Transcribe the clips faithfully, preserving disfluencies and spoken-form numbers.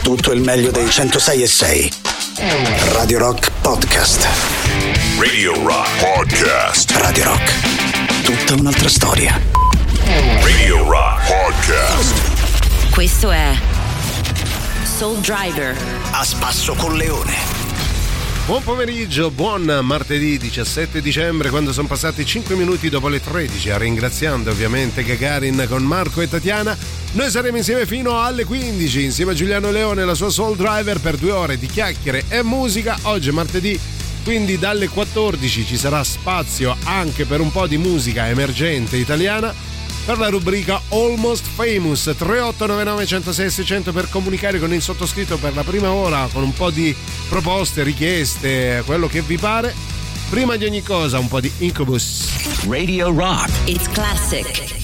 tutto il meglio dei centosei e sei. Radio Rock Podcast. Radio Rock Podcast. Radio Rock. Tutta un'altra storia. Radio Rock Podcast. Questo è Soul Driver. A spasso con Leone. Buon pomeriggio, buon martedì diciassette dicembre, quando sono passati cinque minuti dopo le tredici, ringraziando ovviamente Gagarin con Marco e Tatiana. Noi saremo insieme fino alle quindici, insieme a Giuliano Leone e la sua Soul Driver, per due ore di chiacchiere e musica. Oggi è martedì, quindi dalle quattordici ci sarà spazio anche per un po' di musica emergente italiana, per la rubrica Almost Famous. Tre otto nove nove uno zero sei sei zero zero per comunicare con il sottoscritto per la prima ora con un po' di proposte, richieste, quello che vi pare. Prima di ogni cosa un po' di Incubus. Radio Rock. It's classic.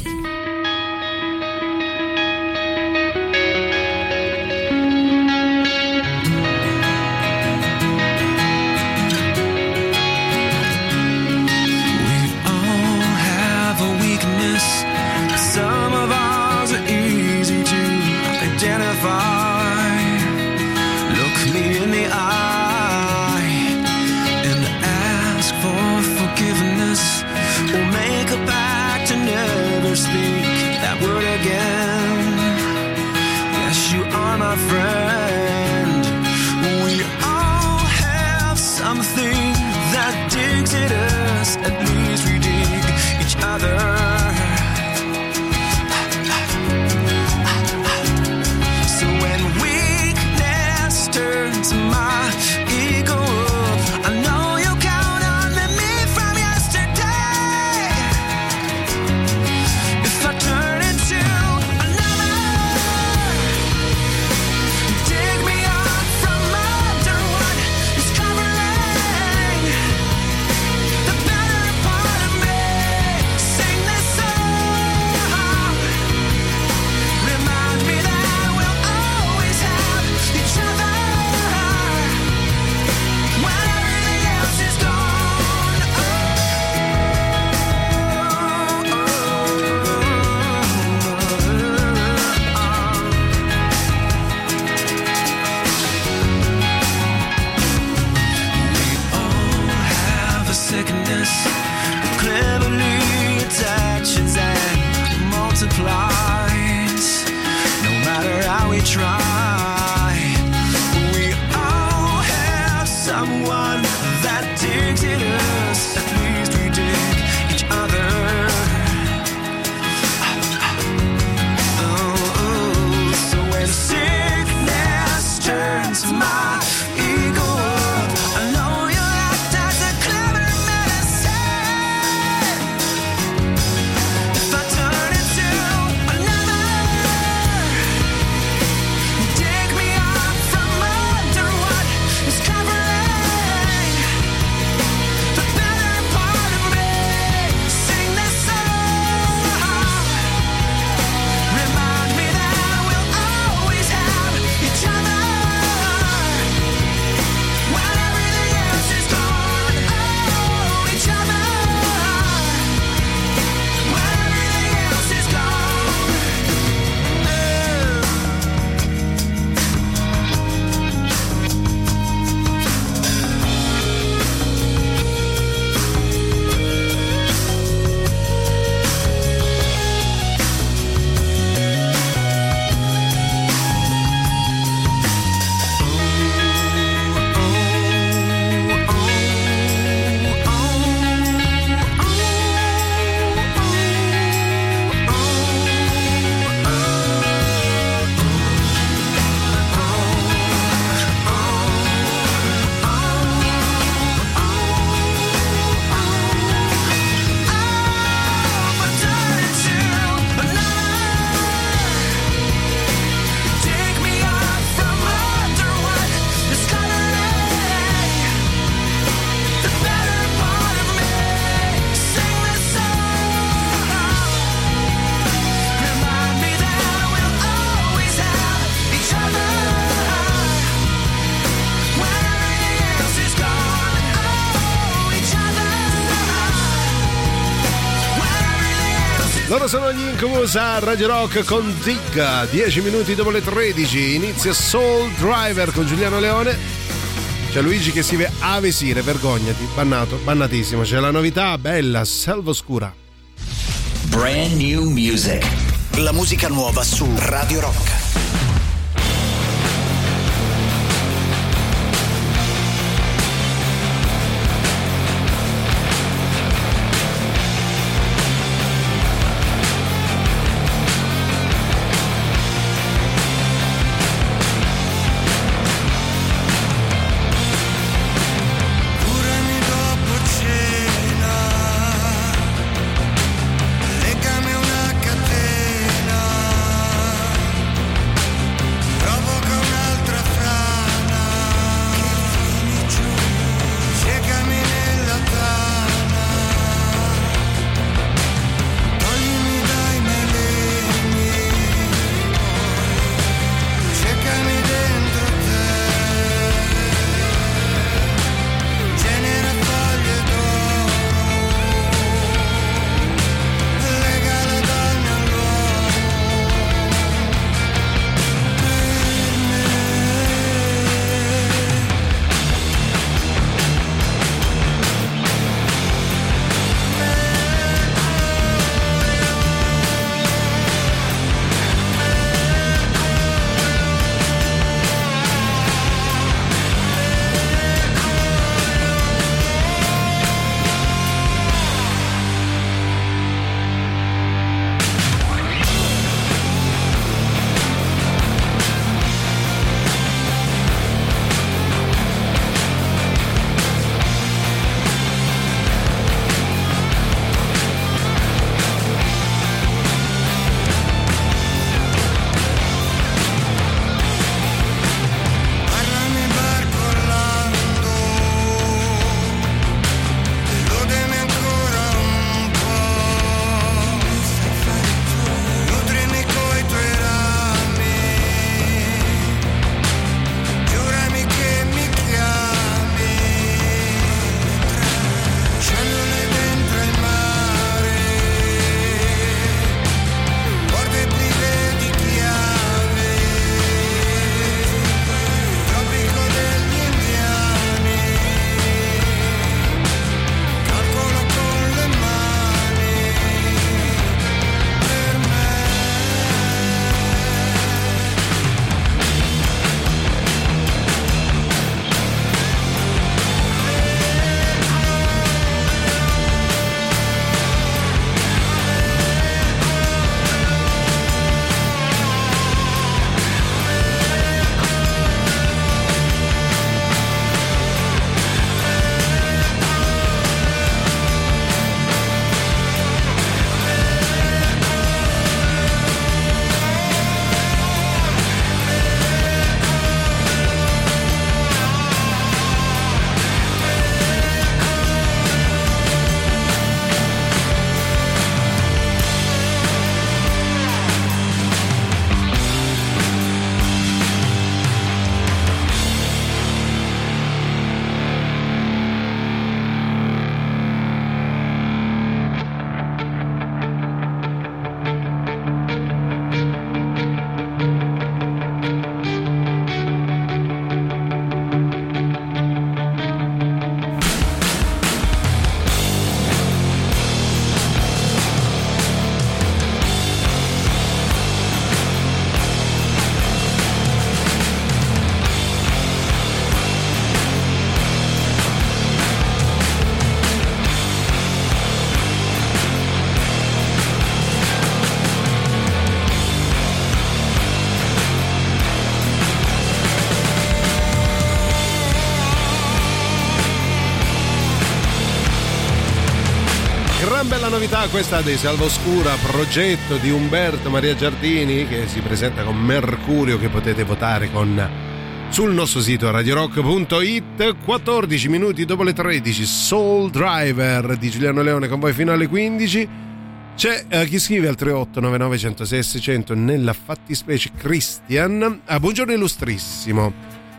Some of ours are easy to identify. Look me in the eye and ask for forgiveness, or make a pact to never speak that word again. Yes, you are my friend. We all have something that digs at us. At least we dig each other. Turns my ego up. I know you count on me from yesterday. If I turn into another, dig me up from under what is covering the better part of me. Sing this song, remind me that we'll always have each other. Sickness cleverly attaches and multiplies. No matter how we try, we all have someone that digs at us. At least we dig each other. Oh, so when sickness turns my ego up, I know you like that's a clever. The sono gli Incubus a Radio Rock con Zig. dieci minuti dopo le tredici inizia Soul Driver con Giuliano Leone. C'è Luigi che si vede a Vesire, vergognati, bannato, bannatissimo. C'è la novità bella, Selva Oscura. Brand new music. La musica nuova su Radio Rock. Legami una catena, Bella novità questa dei Selva Oscura, progetto di Umberto Maria Giardini che si presenta con Mercurio, che potete votare con sul nostro sito radio rock punto it. Quattordici minuti dopo le tredici, Soul Driver di Giuliano Leone con voi fino alle quindici. C'è uh, chi scrive al tre otto nove nove uno zero sei seicento, nella fattispecie Christian. Ah, buongiorno illustrissimo,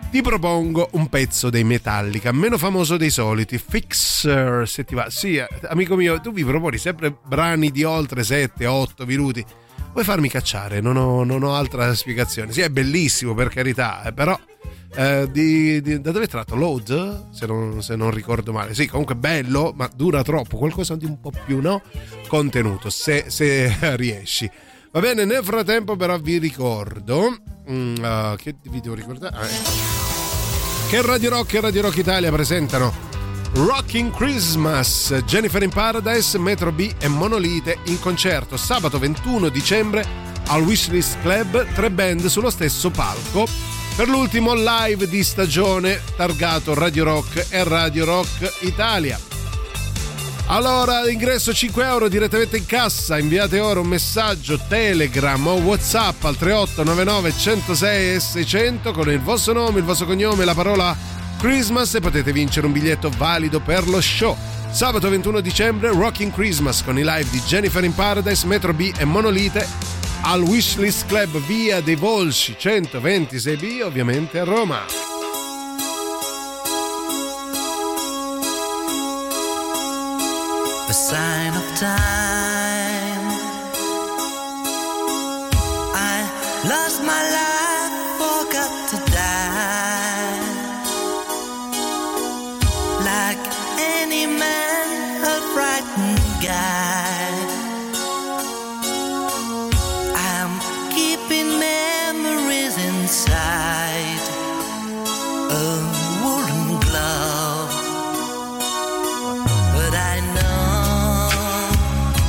ti propongo un pezzo dei Metallica, meno famoso dei soliti, Fixer, se ti va. Sì, amico mio, tu mi proponi sempre brani di oltre sette otto minuti. Vuoi farmi cacciare? Non ho, non ho altra spiegazione. Sì, è bellissimo, per carità, eh, però eh, di, di, da dove è tratto? Load? Se non, se non ricordo male. Sì, comunque bello, ma dura troppo. Qualcosa di un po' più, no? Contenuto, se, se riesci. Va bene, nel frattempo però vi ricordo mm, uh, che vi devo ricordare ah, ecco. che Radio Rock e Radio Rock Italia presentano Rocking Christmas, Jennifer in Paradise, Metro B e Monolite in concerto sabato ventuno dicembre al Wishlist Club, tre band sullo stesso palco per l'ultimo live di stagione targato Radio Rock e Radio Rock Italia. Allora, ingresso cinque euro direttamente in cassa, inviate ora un messaggio Telegram o WhatsApp al tre otto nove nove uno zero sei seicento con il vostro nome, il vostro cognome e la parola Christmas e potete vincere un biglietto valido per lo show. Sabato ventuno dicembre, Rocking Christmas con i live di Jennifer in Paradise, Metro B e Monolite al Wishlist Club, via dei Volsci centoventisei B, ovviamente a Roma. A sign of time. I lost my life, forgot to die. Like any man, a frightened guy. I'm keeping memories inside a woolen glove. But I know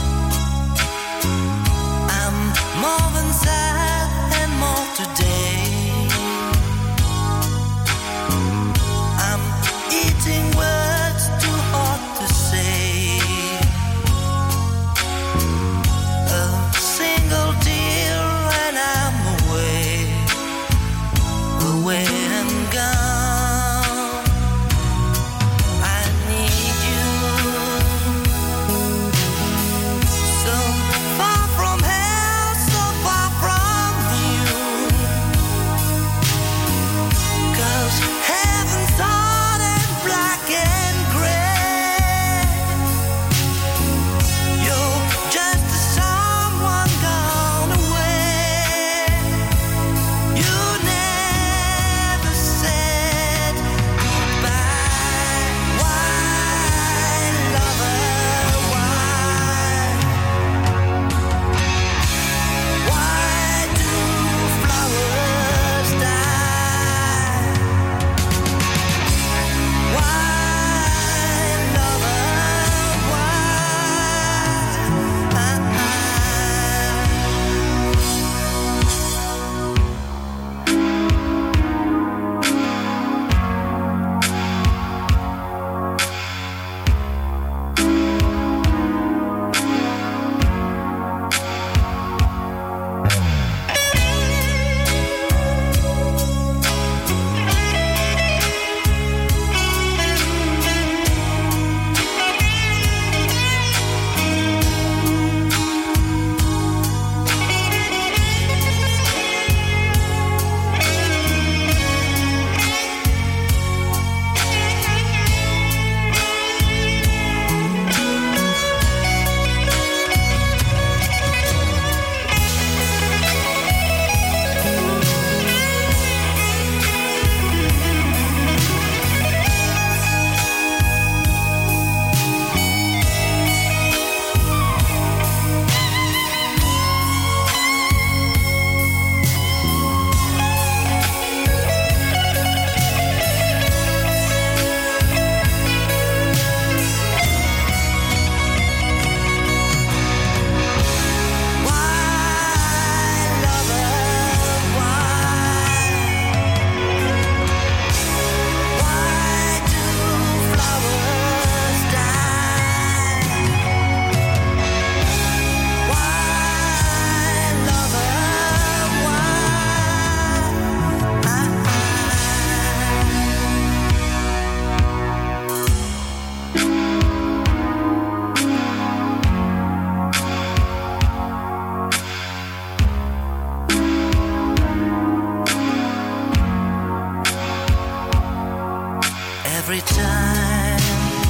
every time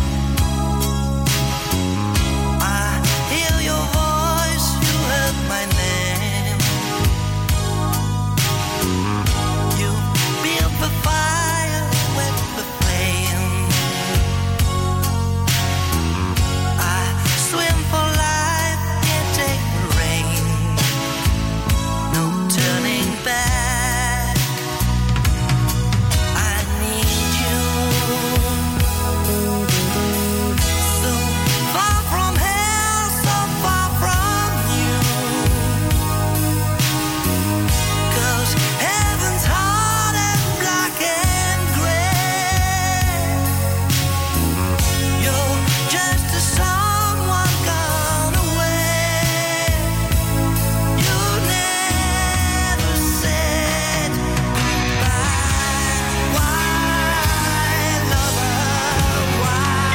I hear your voice, you heard my name. You built the fire with the flame. I swim for life, can't take the rain. No turning back. I need you. So far from hell, so far from you. 'Cause heaven's hard and black and gray. You're just a someone gone away. You never said goodbye. Why, lover, why?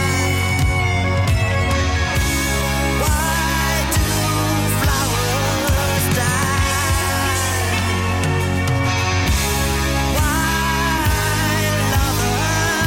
Why do flowers die? Why, lover,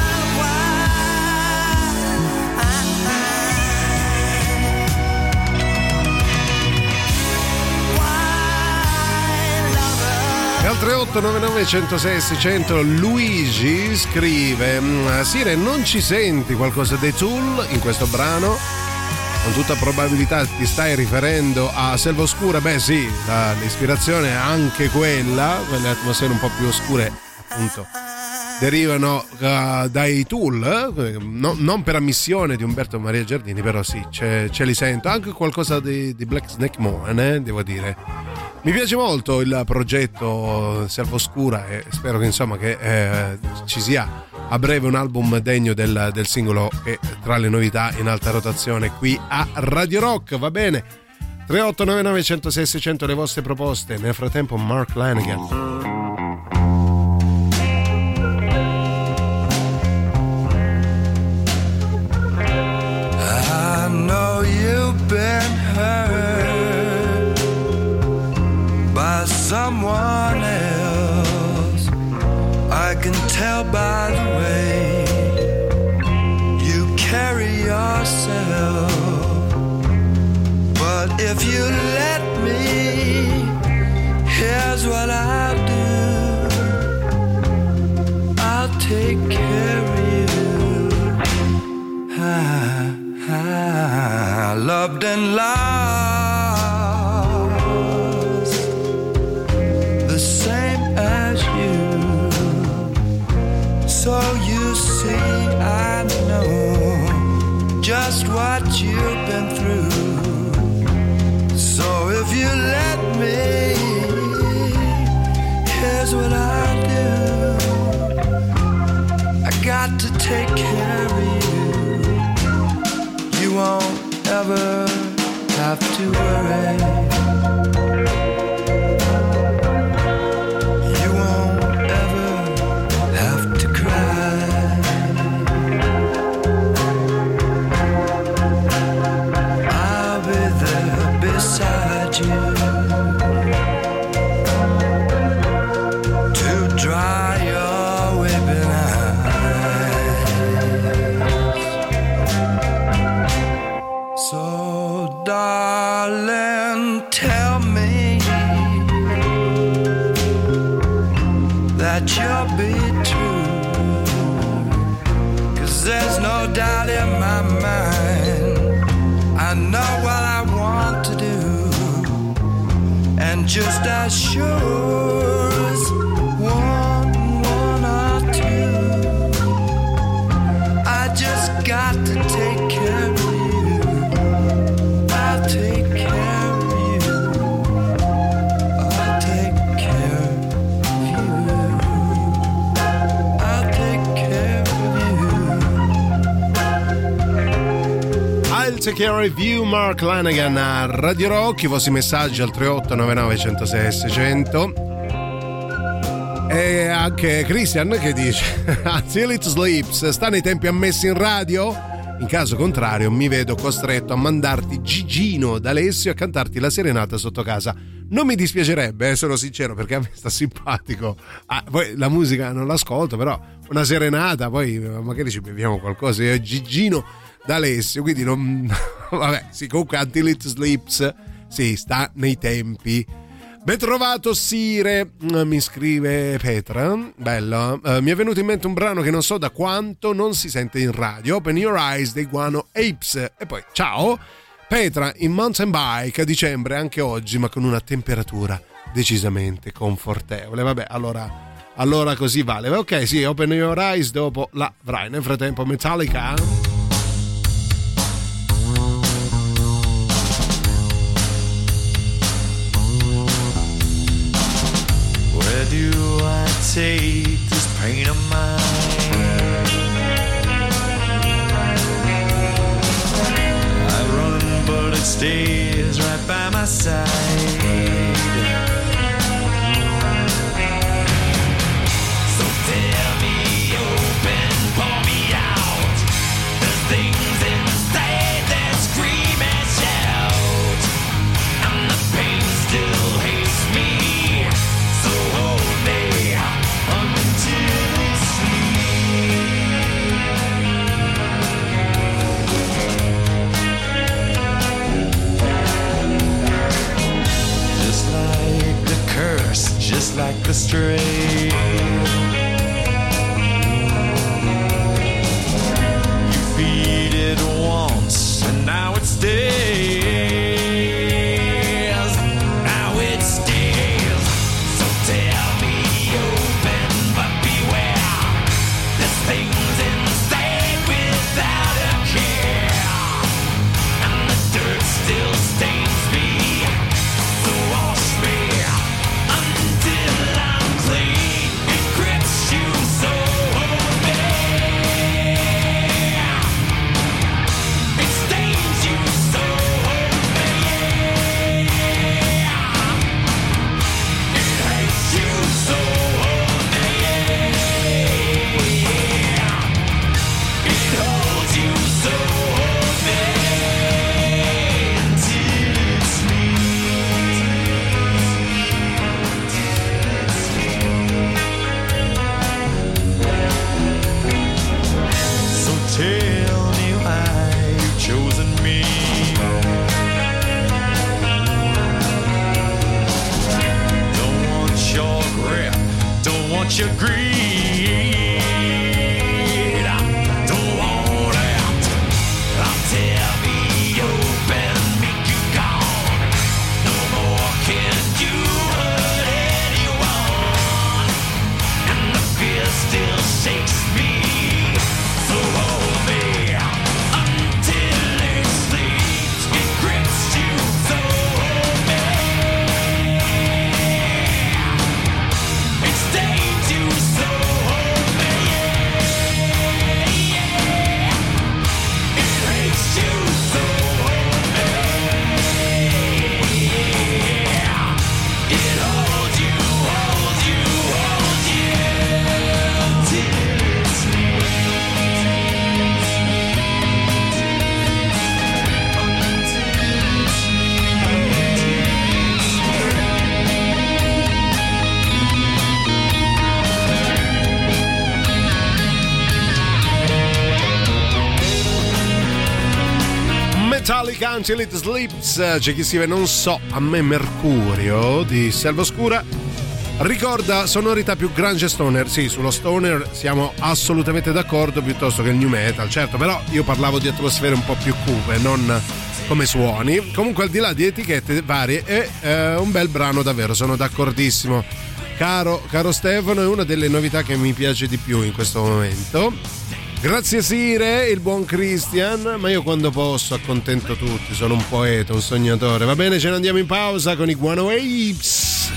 E al tre otto nove nove uno zero sei sei zero zero Luigi scrive: Sire, non ci senti qualcosa dei Tool in questo brano? Con tutta probabilità ti stai riferendo a Selva Oscura. Beh sì, la- l'ispirazione è anche quella, quelle atmosfere un po' più oscure appunto derivano uh, dai Tool, eh? No- non per ammissione di Umberto Maria Giardini, però sì, ce, ce li sento. Anche qualcosa di, di Black Snake Moan, eh, devo dire. Mi piace molto il progetto Selva Oscura e spero che insomma che eh, ci sia a breve un album degno del, del singolo che tra le novità in alta rotazione qui a Radio Rock. Va bene, tre otto nove nove uno zero sei sei zero zero le vostre proposte. Nel frattempo Mark Lanegan. I know you've been hurt by someone else. I can tell by the way you carry yourself. But if you let me, here's what I'll do. I'll take care of you. I, I loved and lost the same as you. So you see, I know just what you've been through. So if you let me, here's what I'll do. I got to take care of you. You won't ever have to worry. You won't ever have to cry. I'll be there beside you to dry your weeping eyes. So darling, tell me that you'll be true, 'cause there's no doubt in my mind. I know what I want to do, and just as sure as one, one or two, I just got to take care of you. I'll take care of you. I'll take care of you. I'll take care of you. I'll take care of you, Mark Lanegan a Radio Rock. I vostri messaggi al tre otto nove nove uno zero sei sei zero zero. E anche Christian che dice Until It Sleeps sta nei tempi ammessi in radio. In caso contrario mi vedo costretto a mandarti Gigino d'Alessio a cantarti la serenata sotto casa. Non mi dispiacerebbe, eh, sono sincero, perché a me sta simpatico. Ah, poi la musica non l'ascolto, però una serenata, poi magari ci beviamo qualcosa. Io Gigino d'Alessio, quindi non... vabbè, sì, comunque Until It Sleeps, sì, sta nei tempi. Ben trovato Sire, mi scrive Petra, bello. Uh, mi è venuto in mente un brano che non so da quanto non si sente in radio, Open Your Eyes dei Guano Apes. E poi ciao Petra, in mountain bike a dicembre anche oggi, ma con una temperatura decisamente confortevole. Vabbè, allora, allora così vale. Ok, sì, Open Your Eyes, dopo la avrai. Nel frattempo Metallica. Where do I take this pain of mine? I run, but it stays right by my side. So tell me open, pour me out. There's things inside that scream and shout, and the pain still hates me. So hold me until you sleep. Just like the curse, just like the stray. You feed it once and now it stays. Now it stays. So tell me open, but beware. There's things inside without a care, and the dirt still stains me. So wash me until I'm clean. It grips you, so hold me. It stains you, so hold me. It hates you, so hold me. It holds you, so hold me. Until it's me. So tell me why you've chosen me. Don't want your grip, don't want your greed. Don't want it. I'll tell me open, make you gone. No more can you hurt anyone, and the fear still shakes me. So hold me until it sleeps. It grips you, so hold me. It stains you, so hold me. It hates you, so hold me. It holds you, holds you, holds you till it sleeps. Metallica, Until It Sleeps. C'è chi scrive non so, a me Mercurio di Selva Oscura ricorda sonorità più grunge stoner. Sì, sullo stoner siamo assolutamente d'accordo, piuttosto che il new metal, certo, però io parlavo di atmosfere un po' più cupe, non come suoni. Comunque, al di là di etichette varie, è eh, un bel brano davvero, sono d'accordissimo. Caro, caro Stefano, è una delle novità che mi piace di più in questo momento. Grazie Sire, il buon Christian, ma io quando posso accontento tutti, sono un poeta, un sognatore. Va bene, ce ne andiamo in pausa con i Guano Apes.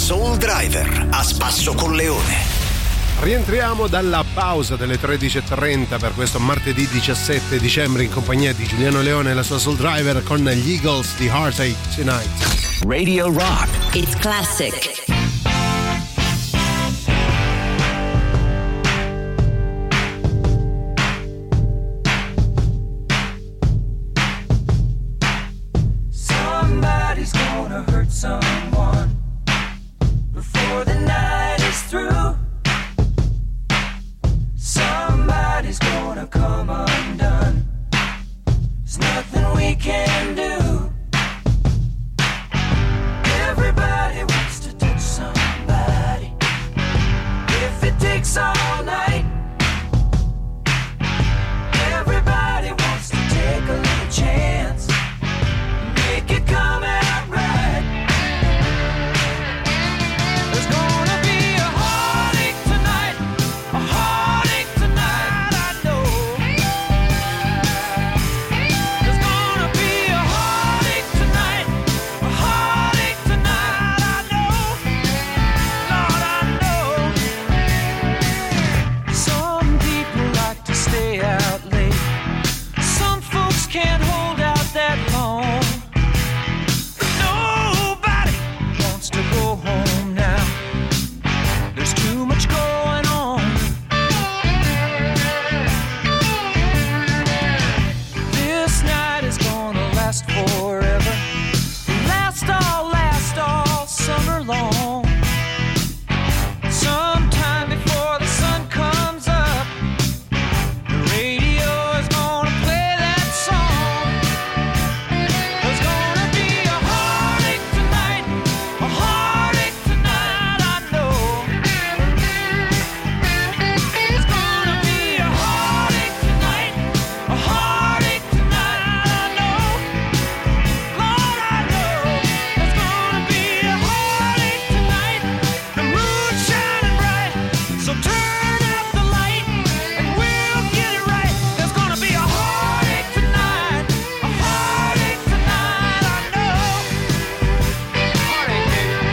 Soul Driver a spasso con Leone. Rientriamo dalla pausa delle tredici e trenta per questo martedì diciassette dicembre in compagnia di Giuliano Leone e la sua Soul Driver con gli Eagles di Heartache Tonight. Radio Rock. It's classic. Somebody's gonna hurt someone before the night is through. Somebody's gonna come undone. There's nothing we can do. Everybody wants to touch somebody. If it takes all night, everybody wants to take a little chance, make it come out right. There's gonna be a heartache tonight, a heartache tonight, I know. There's gonna be a heartache tonight, a heartache tonight, I know. Lord, I know. Some people like to stay out late. Some folks can't hold out that long. Nobody wants to go home now. There's too much going on. This night is gonna last forever. Last all, last all summer long. Sometime before the sun comes up, the radio is gonna play that song. There's gonna be a heartache tonight, a heartache tonight, I know. There's gonna be a heartache tonight, a heartache tonight, I know. Lord, I know. There's gonna be a heartache tonight. The moon's shining bright, so turn out the light and we'll get it right. There's gonna be a heartache tonight, a heartache tonight, I know. Heartache,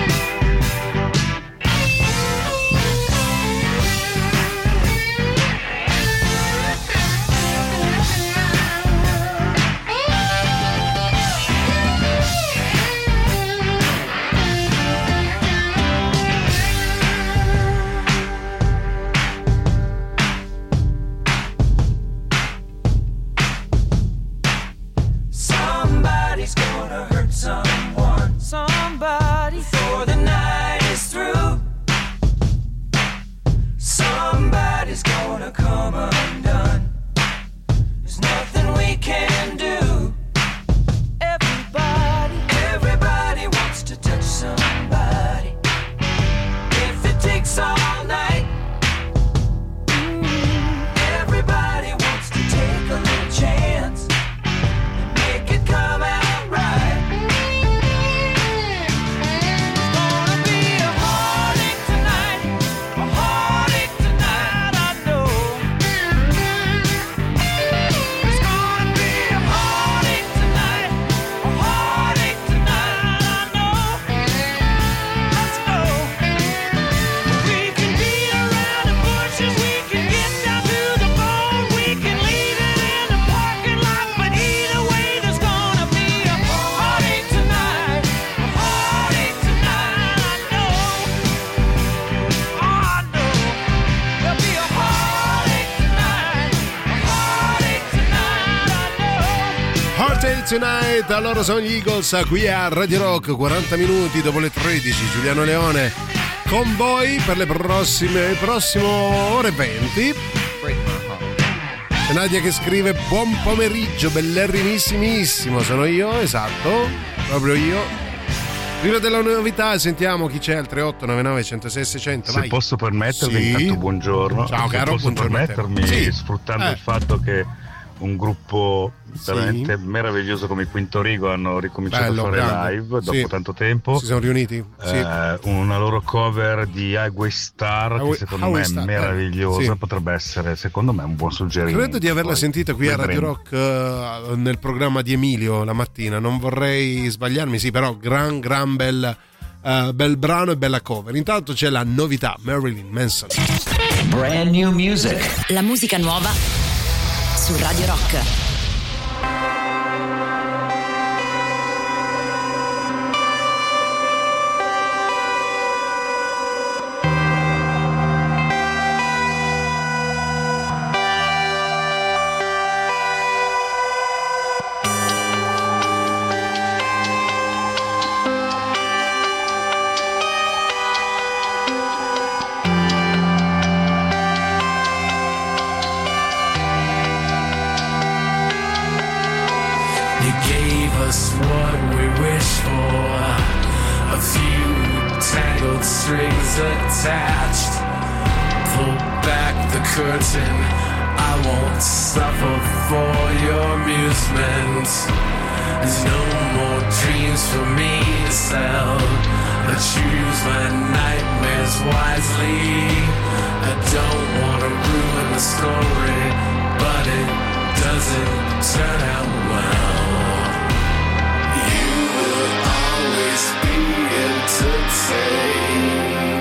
somebody's gonna hurt someone. Somebody before the night is through. Somebody's gonna come undone. There's nothing we can do. Everybody, everybody wants to touch somebody. If it takes all night, everybody wants to take a little chance and make it come out right. There's gonna be a heartache tonight, a heartache tonight, I know. There's gonna be a heartache tonight, a heartache tonight, I know. Let's go. We can beat around the bushes, we can get down to the bone, we can leave it in the parking lot, but either way there's gonna be a heartache tonight, a heartache tonight, I know. Oh, I know. There'll be a heartache tonight, a heartache tonight, I know. Heartache Tonight, allora sono gli Eagles qui a Radio Rock, quaranta minuti dopo le tredici. Giuliano Leone con voi per le prossime prossimo ore venti. C'è Nadia che scrive buon pomeriggio, bellerrimissimissimo, sono io, esatto, proprio io. Prima della novità sentiamo chi c'è al tre otto nove nove uno zero sei sei zero zero. Se Vai. posso permettermi, Sì. intanto buongiorno. Ciao, Se caro, posso buongiorno a te. permettermi, Sì. sfruttando Eh. il fatto che un gruppo Sì. veramente meraviglioso come i Quinto Rigo hanno ricominciato Bello, a fare grande. live dopo Sì. tanto tempo. Si sono riuniti? Sì. Eh, una loro cover di Highway Star Highway- che secondo Highway me Star, è eh, meravigliosa, sì. potrebbe essere secondo me un buon suggerimento. Credo di averla Poi sentita qui a Radio vedremo. Rock eh, nel programma di Emilio la mattina, non vorrei sbagliarmi, sì, però gran gran bel uh, bel brano e bella cover. Intanto c'è la novità, Marilyn Manson. Brand new music. La musica nuova su Radio Rock. Attached, pull back the curtain. I won't suffer for your amusement. There's no more dreams for me to sell. I choose my nightmares wisely. I don't want to ruin the story, but it doesn't turn out well. You will always be entertained.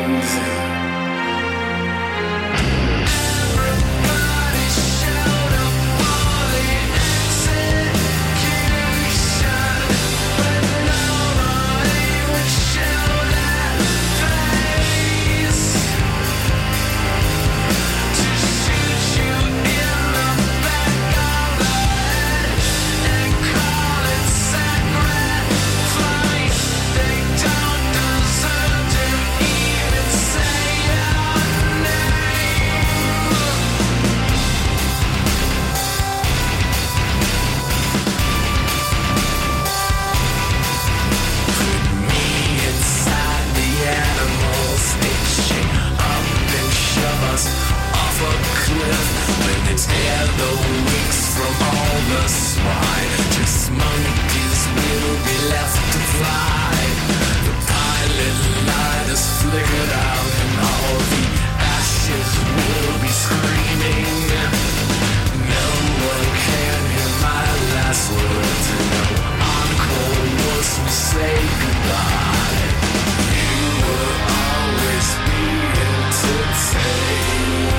Tear the wings from all the swine. Just monkeys will be left to fly. The pilot light is flickered out and all the ashes will be screaming. No one can hear my last words. No encore once we say goodbye. You will always be entertained.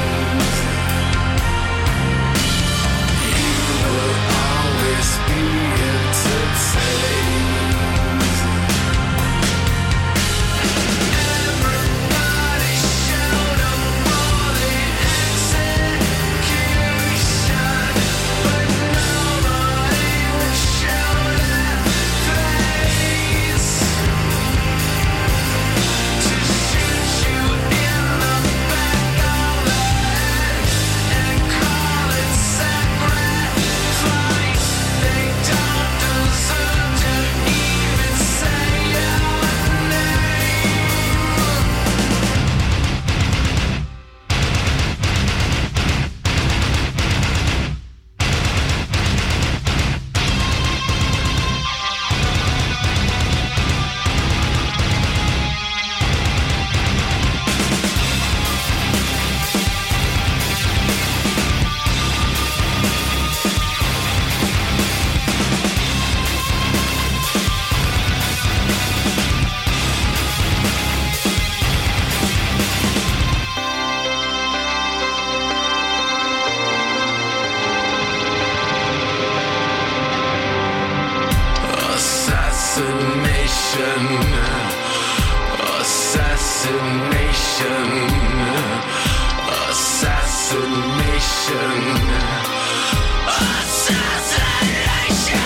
Be entertained. Everybody shout up for the execution, but nobody will shout at face. To shoot you in the back of the head and call it sacrifice. They don't deserve to even say your name. Assassination, assassination, assassination, assassination.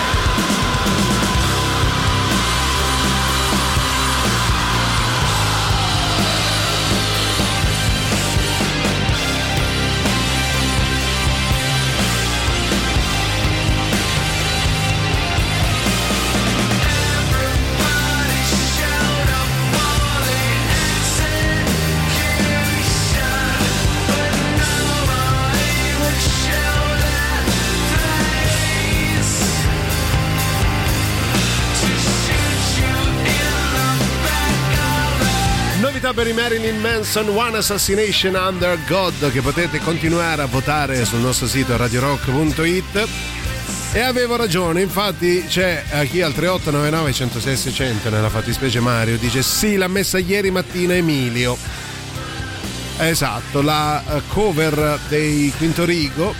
Per i Marilyn Manson, One Assassination Under God, che potete continuare a votare sul nostro sito radio rock punto it. E avevo ragione, infatti c'è uh, chi al tre otto nove nove uno zero sei sei zero zero, nella fattispecie Mario, dice sì, l'ha messa ieri mattina Emilio. Esatto, la uh, cover dei Quinto Rigo,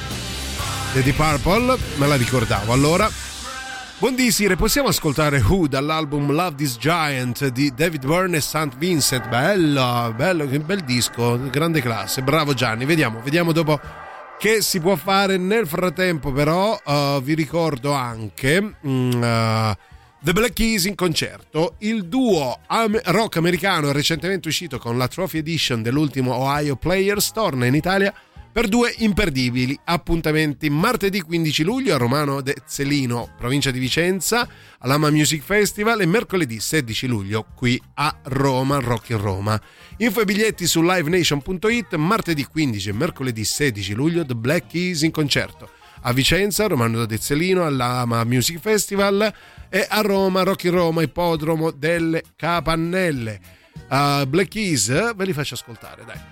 dei Deep Purple, me la ricordavo. Allora, buondisire, possiamo ascoltare Who dall'album Love This Giant di David Byrne e Saint Vincent? Bello, bello, che bel disco, grande classe, bravo Gianni. Vediamo, vediamo dopo che si può fare. Nel frattempo però uh, vi ricordo anche mm, uh, The Black Keys in concerto. Il duo am- rock americano è recentemente uscito con la Trophy Edition dell'ultimo Ohio Players, torna in Italia per due imperdibili appuntamenti. Martedì quindici luglio a Romano d'Ezzelino, provincia di Vicenza, all'Ama Music Festival, e mercoledì sedici luglio qui a Roma, Rock in Roma. Info e biglietti su live nation punto it. Martedì quindici e mercoledì sedici luglio The Black Keys in concerto a Vicenza, Romano d'Ezzelino, all'Ama Music Festival, e a Roma, Rock in Roma, Ippodromo delle Capannelle. uh, Black Keys ve li faccio ascoltare, dai.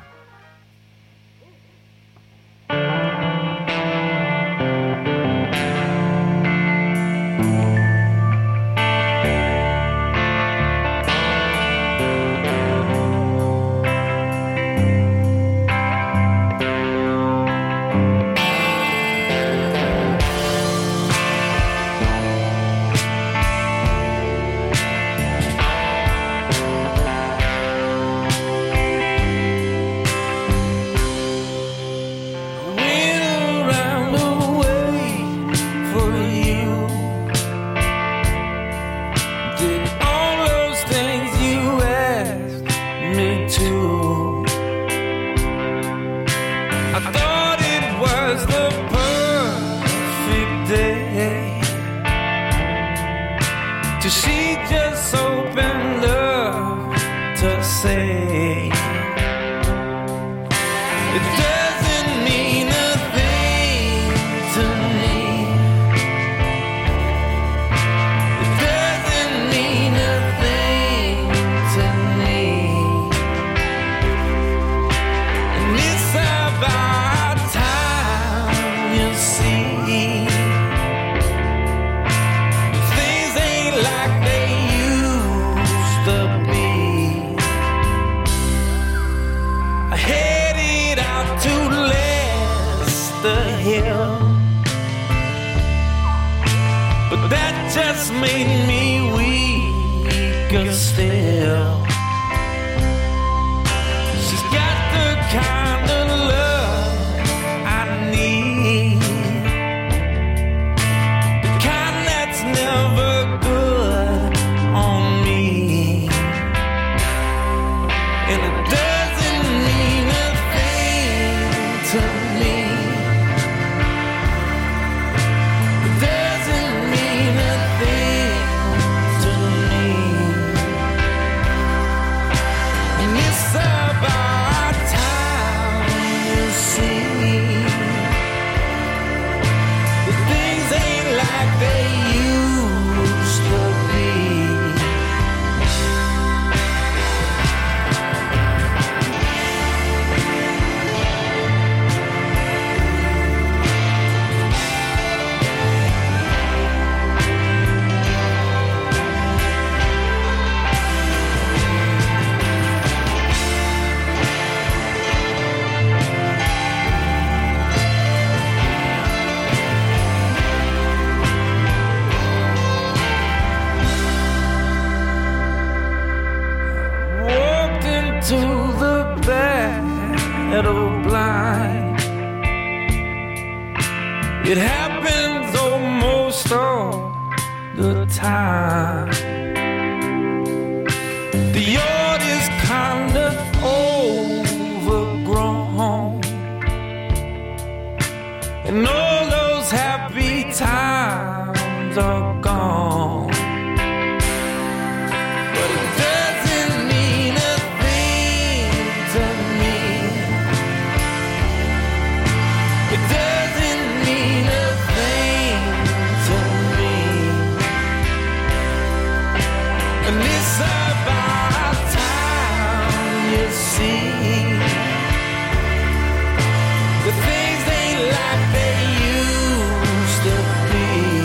The things ain't like they used to be.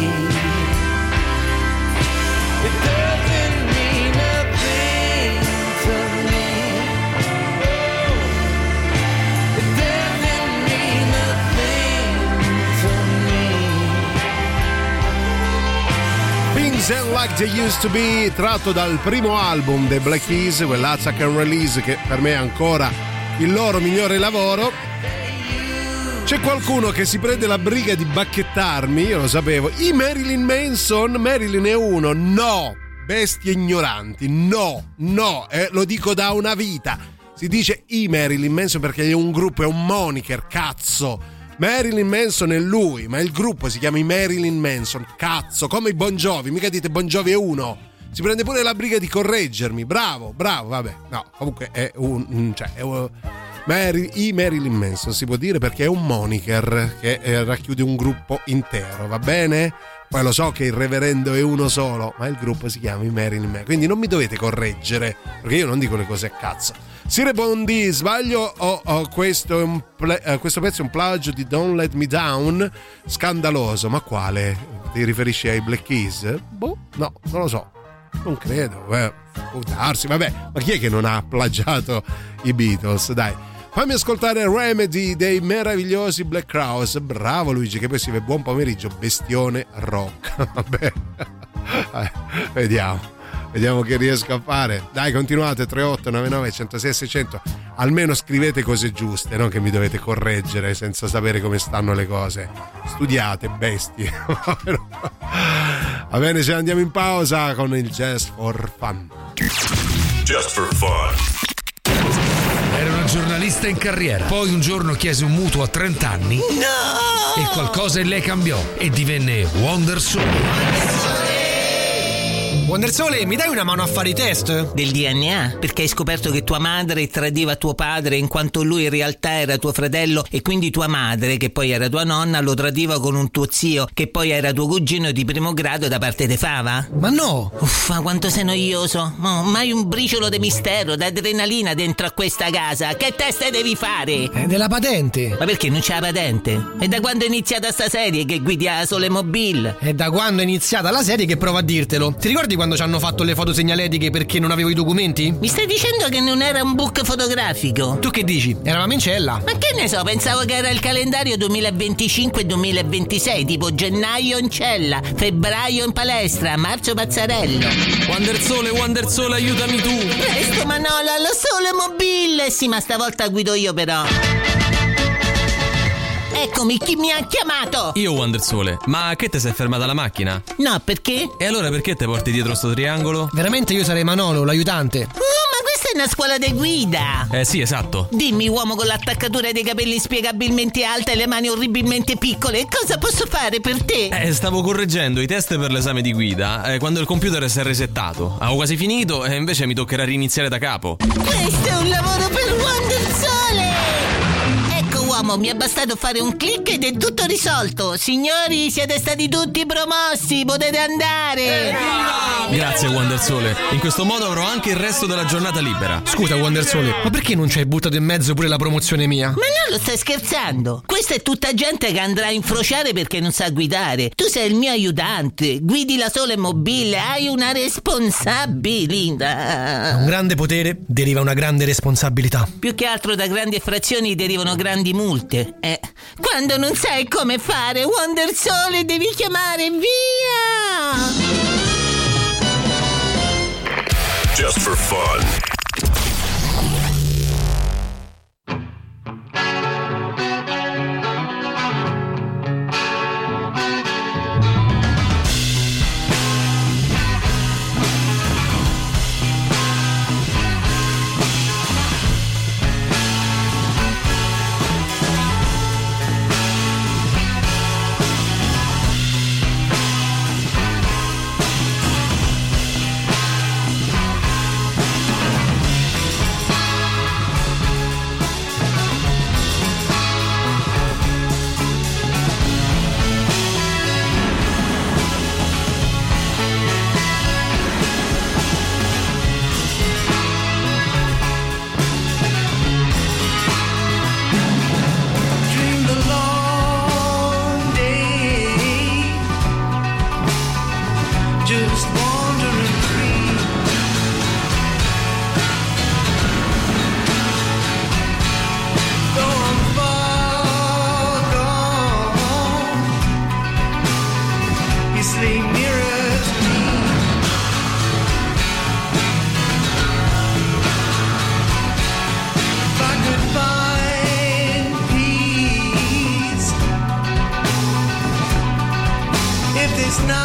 Things Ain't Like They Used To Be, tratto dal primo album dei Black Keys, quell'Attack and Release che per me è ancora il loro migliore lavoro. C'è qualcuno che si prende la briga di bacchettarmi, io lo sapevo, i Marilyn Manson. Marilyn è uno, no, bestie ignoranti, no, no, eh, lo dico da una vita. Si dice i Marilyn Manson perché è un gruppo, è un moniker, cazzo. Marilyn Manson è lui, ma il gruppo si chiama i Marilyn Manson, cazzo, come i Bon Jovi, mica dite Bon Jovi è uno. Si prende pure la briga di correggermi, bravo, bravo, vabbè, no, comunque è un, cioè, è un, Mary, i Marilyn Manson si può dire perché è un moniker che eh, racchiude un gruppo intero, va bene? Poi lo so che il reverendo è uno solo, ma il gruppo si chiama i Marilyn Manson, quindi non mi dovete correggere, perché io non dico le cose a cazzo. Si rispondi, sbaglio o oh, oh, questo, è un ple- uh, questo pezzo è un plagio di Don't Let Me Down? Scandaloso, ma quale? Ti riferisci ai Black Keys? Boh, no, non lo so, non credo, eh, può darsi, vabbè, ma chi è che non ha plagiato i Beatles, dai. Fammi ascoltare Remedy dei meravigliosi Black Crowes. Bravo Luigi, che poi si vede. Buon pomeriggio, bestione rock. Vabbè, eh, vediamo. Vediamo che riesco a fare. Dai, continuate. tre otto nove nove uno zero sei sei zero zero. Almeno scrivete cose giuste, non che mi dovete correggere senza sapere come stanno le cose. Studiate, bestie. Va bene, ce ne andiamo in pausa con il Just for Fun. Just for Fun. Era una giornalista in carriera. Poi un giorno chiese un mutuo a trenta anni. No! E qualcosa in lei cambiò e divenne Wonder Soul. Wondersole, mi dai una mano a fare i test? Del D N A? Perché hai scoperto che tua madre tradiva tuo padre in quanto lui in realtà era tuo fratello e quindi tua madre, che poi era tua nonna, lo tradiva con un tuo zio che poi era tuo cugino di primo grado da parte di Fava? Ma no! Uffa, quanto sei noioso. Oh, mai un briciolo di mistero, d'adrenalina dentro a questa casa. Che test devi fare? È della patente. Ma perché non c'è la patente? E da quando è iniziata sta serie che guidi a Solemobile? È da quando è iniziata la serie che provo a dirtelo. Ti ricordi quando ci hanno fatto le foto segnaletiche perché non avevo i documenti? Mi stai dicendo che non era un book fotografico? Tu che dici? Eravamo in cella. Ma che ne so, pensavo che era il calendario duemilaventicinque duemilaventisei, tipo gennaio in cella, febbraio in palestra, marzo pazzarello. Wondersole, Wondersole, aiutami tu. Presto Manola, lo Solemobile. Sì, ma stavolta guido io però. Eccomi, chi mi ha chiamato? Io, Wondersole. Ma che te sei fermata la macchina? No, perché? E allora perché te porti dietro sto triangolo? Veramente io sarei Manolo, l'aiutante. Oh, ma questa è una scuola di guida. Eh sì, esatto. Dimmi, uomo con l'attaccatura dei capelli spiegabilmente alta e le mani orribilmente piccole, cosa posso fare per te? Eh, stavo correggendo i test per l'esame di guida eh, quando il computer si è resettato. Avevo quasi finito e invece mi toccherà riniziare da capo. Questo è un lavoro per Wondersole! Uomo, mi è bastato fare un click ed è tutto risolto. Signori, siete stati tutti promossi, potete andare. Grazie Wondersole. In questo modo avrò anche il resto della giornata libera. Scusa Wondersole, ma perché non ci hai buttato in mezzo pure la promozione mia? Ma non lo stai scherzando? Questa è tutta gente che andrà a infrociare perché non sa guidare. Tu sei il mio aiutante, guidi la Solemobile, hai una responsabilità. Da un grande potere deriva una grande responsabilità. Più che altro da grandi effrazioni derivano grandi multe. Eh, quando non sai come fare, Wondersole, devi chiamare via. Just for Fun. Nearest me.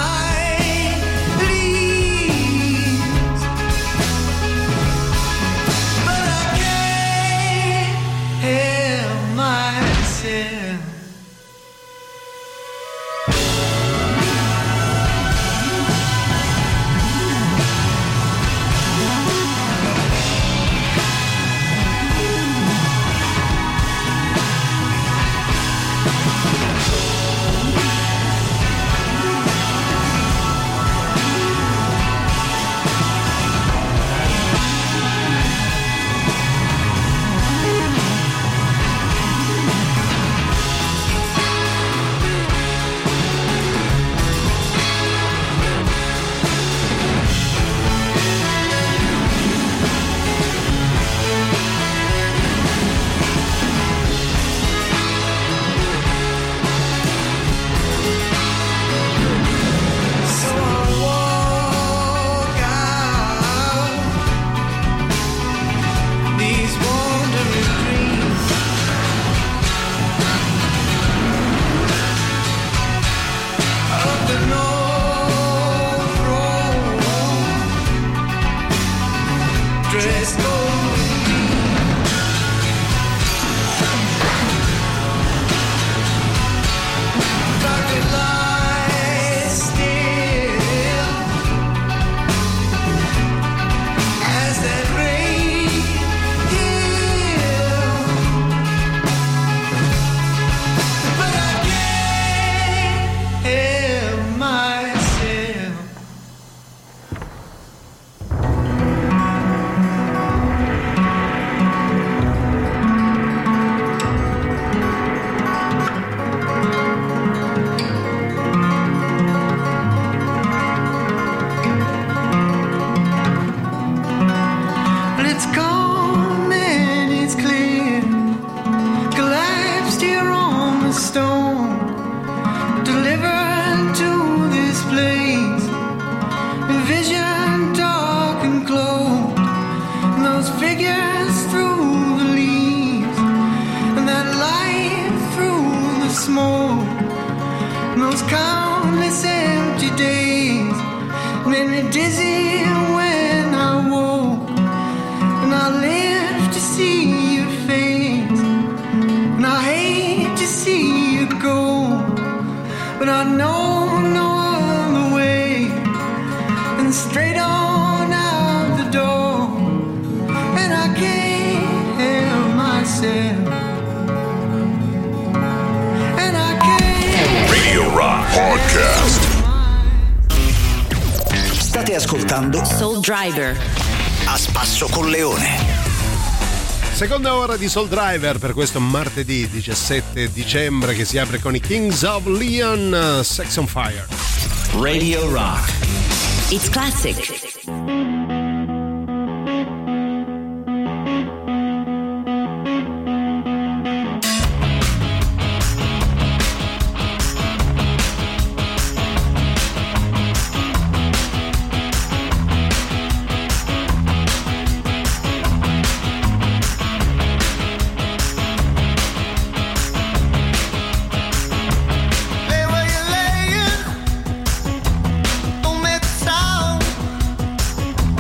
State ascoltando Soul Driver a spasso con Leone. Seconda ora di Soul Driver per questo martedì diciassette dicembre che si apre con i Kings of Leon, Sex on Fire. Radio Rock. It's classic. Lay where you're laying, don't make a sound.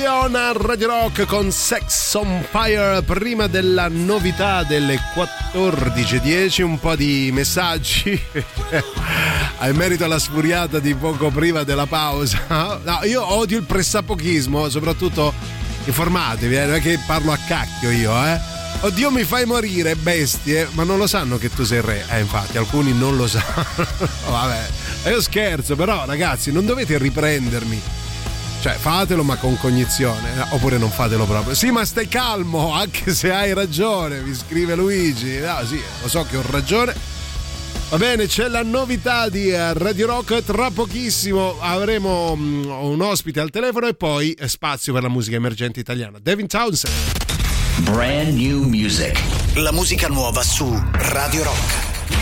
Leon a Radio Rock con Sex on Fire. Prima della novità delle quattordici e dieci, un po' di messaggi in merito alla sfuriata di poco prima della pausa. No, io odio il pressapochismo, soprattutto informatevi, eh, non è che parlo a cacchio io, eh. Oddio, mi fai morire, bestie, ma non lo sanno che tu sei il re. Eh, infatti, alcuni non lo sanno. Vabbè, io scherzo, però ragazzi, non dovete riprendermi. Cioè, fatelo ma con cognizione, oppure non fatelo proprio. Sì, ma stai calmo, anche se hai ragione, mi scrive Luigi. No, sì, lo so che ho ragione. Va bene, c'è la novità di Radio Rock. Tra pochissimo avremo un ospite al telefono e poi spazio per la musica emergente italiana. Devin Townsend. Brand new music. La musica nuova su Radio Rock.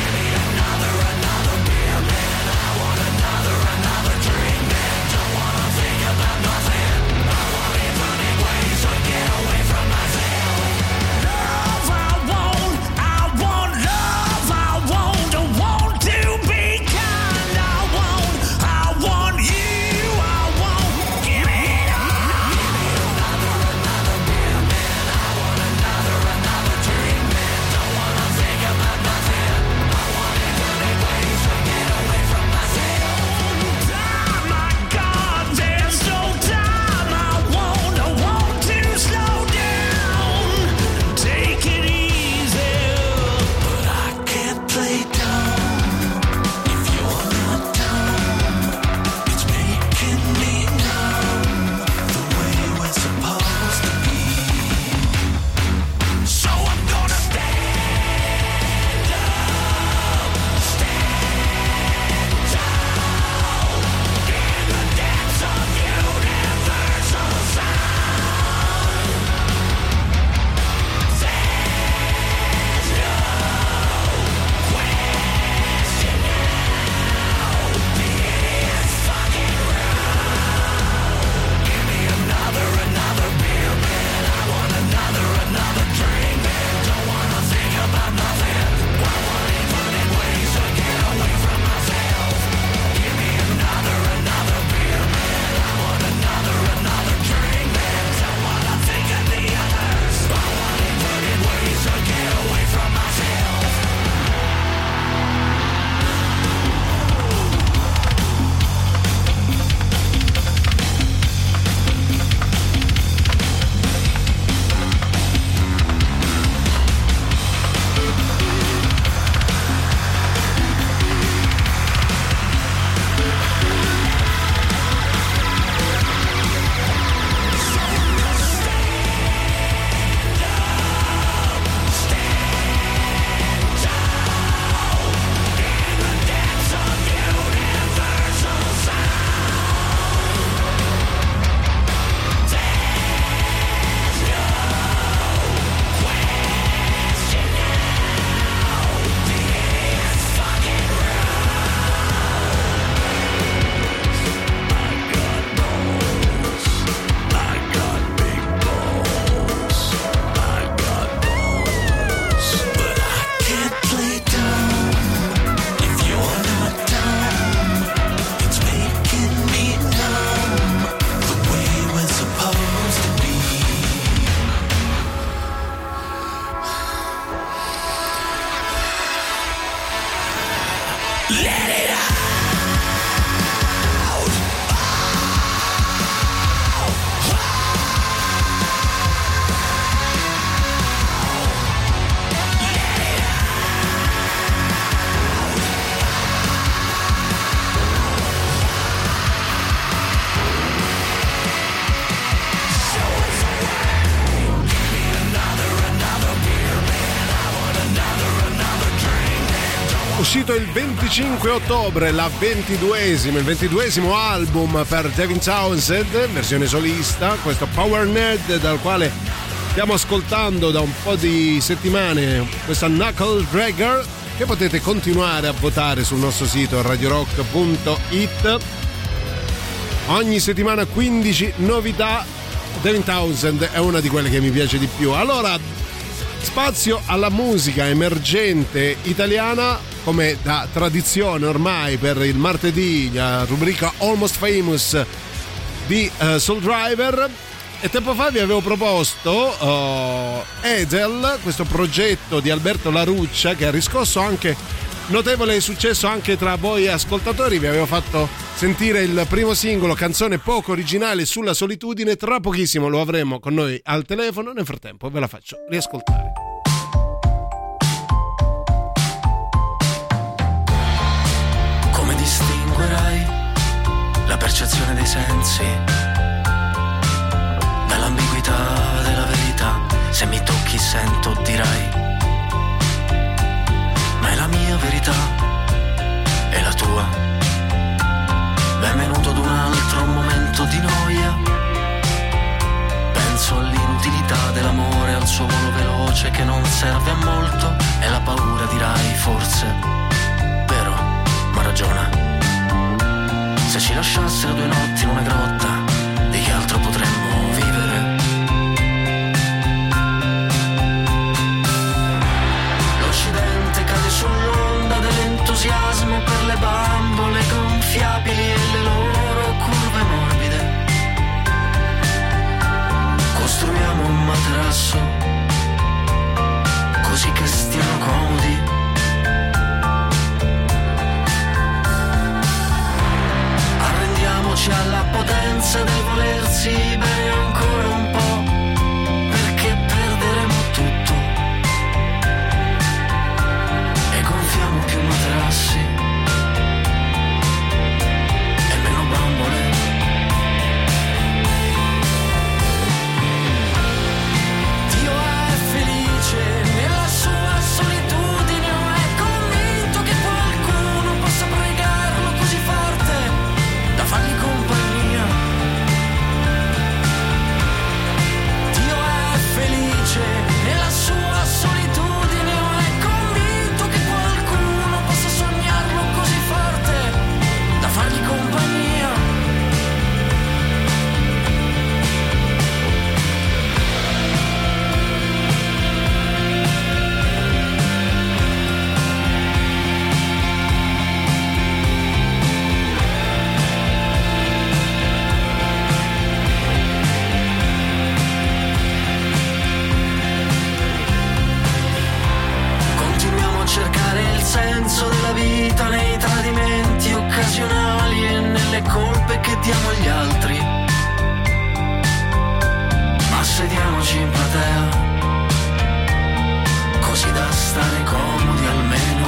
Uscito il venticinque ottobre, la ventiduesima, il ventiduesimo album per Devin Townsend, versione solista, questo Power Nerd dal quale stiamo ascoltando da un po' di settimane questa Knuckle Dragger, che potete continuare a votare sul nostro sito radio rock punto it. Ogni settimana quindici novità. Devin Townsend è una di quelle che mi piace di più. Allora, spazio alla musica emergente italiana, come da tradizione ormai per il martedì, la rubrica Almost Famous di uh, Soul Driver. e tempo fa vi avevo proposto uh, Edel, questo progetto di Alberto Laruccia che ha riscosso anche notevole successo anche tra voi ascoltatori. Vi avevo fatto sentire il primo singolo, canzone poco originale sulla solitudine. Tra pochissimo lo avremo con noi al telefono, nel frattempo ve la faccio riascoltare. Come distinguerai la percezione dei sensi dall'ambiguità della verità? Se mi tocchi sento dirai ma è la mia verità, è la tua. Benvenuto ad un altro momento di noia. Penso all'inutilità dell'amore, al suo volo veloce che non serve a molto. È la paura, dirai, forse. Vero, ma ragiona. Se ci lasciassero due notti in una grotta, di che altro potremmo vivere? Sull'onda dell'entusiasmo per le bambole gonfiabili e le loro curve morbide. Costruiamo un materasso così che stiano comodi. Arrendiamoci alla potenza del volersi bene ancora un po', perché perderemo tutto. Più materassi e meno bambole. Dio è felice nella sua solitudine, o è convinto che qualcuno possa pregarlo così forte da fargli compagnia. Dio è felice nella sua solitudine, o è convinto che sognarlo così forte da fargli compagnia. Continuiamo a cercare il senso della vita nei tradimenti occasionali e nelle colpe che diamo agli altri. Ma sediamoci in platea, così da stare comodi almeno.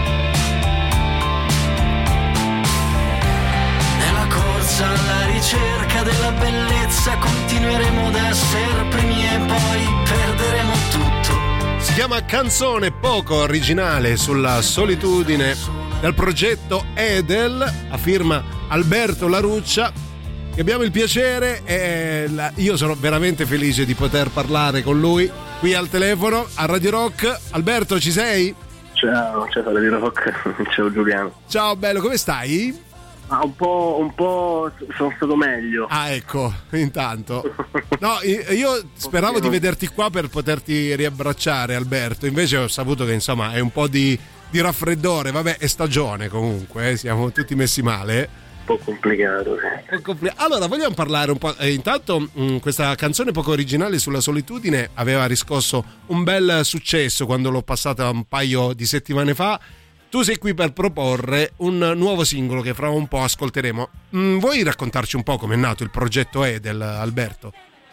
Nella corsa alla ricerca della bellezza continueremo ad essere primi e poi perderemo tutto. Si chiama Canzone poco originale sulla solitudine dal progetto Edel a firma Alberto Laruccia, che abbiamo il piacere e la, io sono veramente felice di poter parlare con lui qui al telefono a Radio Rock. Alberto, ci sei? Ciao, ciao Radio Rock, ciao Giuliano. Ciao bello, come stai? Ah, un po', un po' sono stato meglio. Ah, ecco, intanto. No, io speravo di vederti qua per poterti riabbracciare, Alberto. Invece ho saputo che insomma è un po' di, di raffreddore. Vabbè, è stagione comunque, eh? Siamo tutti messi male. Un po' complicato, sì. Un po' compl- allora, vogliamo parlare un po'. Eh, intanto, mh, questa canzone poco originale sulla solitudine aveva riscosso un bel successo quando l'ho passata un paio di settimane fa. Tu sei qui per proporre un nuovo singolo che fra un po' ascolteremo. Mm, vuoi raccontarci un po' com'è nato il progetto Edel, Alberto?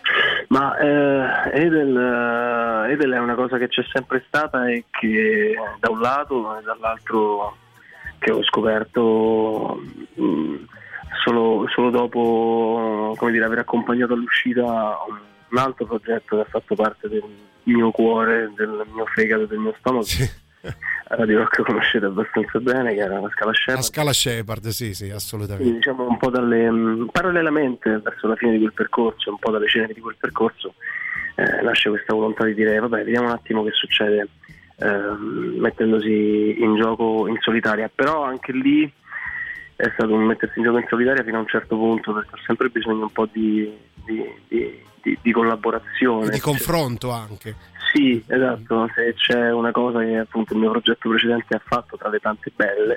Ma eh, Edel, eh, Edel è una cosa che c'è sempre stata e che da un lato e dall'altro che ho scoperto mh, solo, solo dopo, come dire, aver accompagnato all'uscita un altro progetto che ha fatto parte del mio cuore, del mio fegato, del mio stomaco. Sì. Radio Rock conoscete abbastanza bene, che era la Scala Shepard. La Scala Shepard, sì, sì, assolutamente. Quindi, diciamo un po' dalle mh, parallelamente verso la fine di quel percorso, un po' dalle ceneri di quel percorso, eh, nasce questa volontà di dire vabbè, vediamo un attimo che succede eh, mettendosi in gioco in solitaria. Però anche lì è stato un mettersi in gioco in solitaria fino a un certo punto, perché ho sempre bisogno un po' di, di, di, di, di collaborazione, e di confronto anche. Sì, esatto, se c'è una cosa che appunto il mio progetto precedente ha fatto tra le tante belle,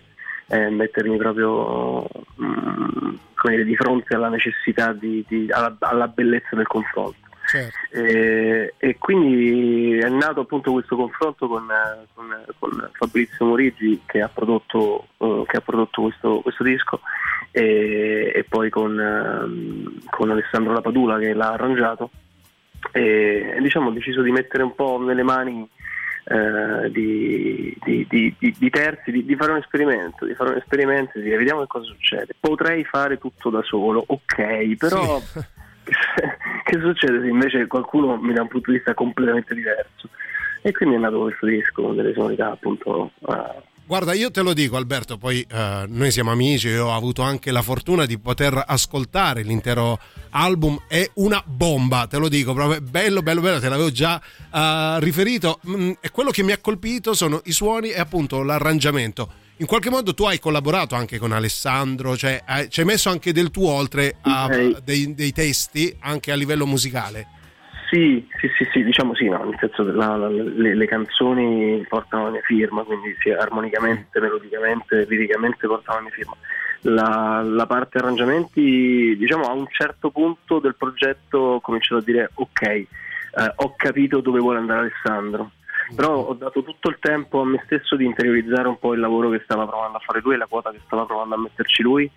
eh, mettermi proprio mh, come dire, di fronte alla necessità di, di alla, alla bellezza del confronto. Certo. E, e quindi è nato appunto questo confronto con, con, con Fabrizio Morigi che ha prodotto, uh, che ha prodotto questo, questo disco e, e poi con, uh, con Alessandro Lapadula che l'ha arrangiato e, e diciamo ho deciso di mettere un po' nelle mani uh, di, di, di, di, di terzi, di, di fare un esperimento, di fare un esperimento e di dire vediamo che cosa succede. Potrei fare tutto da solo, ok, però sì. Che succede se invece qualcuno mi dà un punto di vista completamente diverso? E quindi è nato questo disco con delle sonorità appunto uh, Guarda, io te lo dico Alberto, poi eh, noi siamo amici, io ho avuto anche la fortuna di poter ascoltare l'intero album, è una bomba, te lo dico, proprio bello, bello, bello, te l'avevo già uh, riferito, mm, e quello che mi ha colpito sono i suoni e appunto l'arrangiamento. In qualche modo tu hai collaborato anche con Alessandro, cioè hai, ci hai messo anche del tuo oltre a okay. dei, dei testi anche a livello musicale. Sì, sì, sì, sì, diciamo sì, no, nel senso che la, la, le, le canzoni portano la mia firma, quindi sia armonicamente, melodicamente, liricamente portano la mia firma. La, la parte arrangiamenti, diciamo, a un certo punto del progetto ho cominciato a dire ok, eh, ho capito dove vuole andare Alessandro, però ho dato tutto il tempo a me stesso di interiorizzare un po' il lavoro che stava provando a fare lui, la quota che stava provando a metterci lui,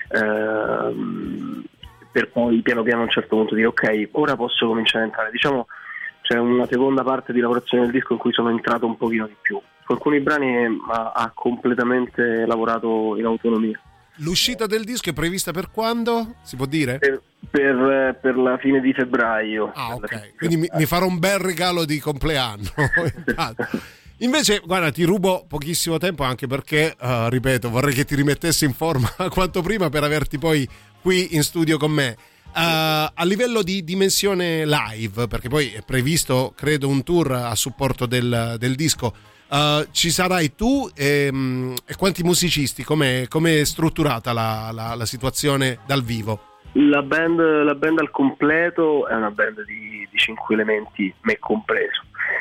ehm, per poi piano piano a un certo punto dire ok, ora posso cominciare a entrare. Diciamo c'è una seconda parte di lavorazione del disco in cui sono entrato un pochino di più. Con alcuni brani ha, ha completamente lavorato in autonomia. L'uscita del disco è prevista per quando? Si può dire? Per, per, per la fine di febbraio. Ah, ok. Quindi mi, mi farò un bel regalo di compleanno. Invece, guarda, ti rubo pochissimo tempo anche perché, uh, ripeto, vorrei che ti rimettessi in forma quanto prima per averti poi qui in studio con me. Uh, a livello di dimensione live, perché poi è previsto, credo, un tour a supporto del, del disco, uh, ci sarai tu e, e quanti musicisti? Com'è, com'è strutturata la, la, la situazione dal vivo? La band, la band al completo è una band di, di cinque elementi, me compreso.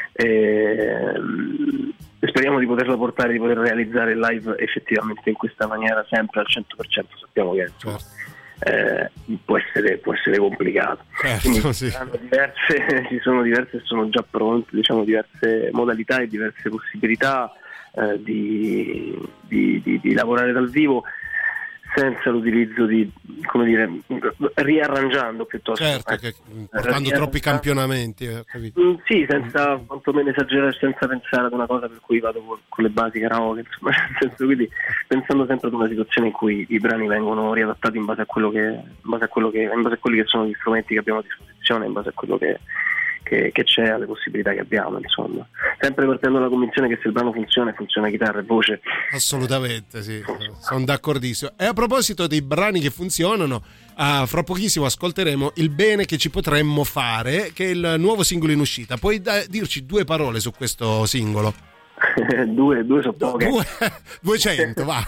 E, speriamo di poterla portare, di poter realizzare il live effettivamente in questa maniera sempre al cento per cento. Sappiamo che insomma, eh, può essere può essere complicato. Certo, Quindi sì. ci sono diverse, ci sono diverse, sono già pronte, diciamo, diverse modalità e diverse possibilità eh, di, di, di, di lavorare dal vivo senza l'utilizzo di, come dire, riarrangiando piuttosto. Certo, che portando troppi campionamenti. Eh, capito? Mm, sì, senza quantomeno esagerare, senza pensare ad una cosa per cui vado con, con le basi karaoke, insomma, nel senso, quindi pensando sempre ad una situazione in cui i brani vengono riadattati in base a quello che, in base a quello che, in base a quelli che sono gli strumenti che abbiamo a disposizione, in base a quello che Che, che c'è, alle possibilità che abbiamo, insomma, sempre partendo dalla convinzione che se il brano funziona, funziona chitarra e voce. Assolutamente, sì, sono d'accordissimo. E a proposito dei brani che funzionano, uh, fra pochissimo ascolteremo Il bene che ci potremmo fare, che è il nuovo singolo in uscita. Puoi da- dirci due parole su questo singolo? due, due sono poche. Due, duecento, va.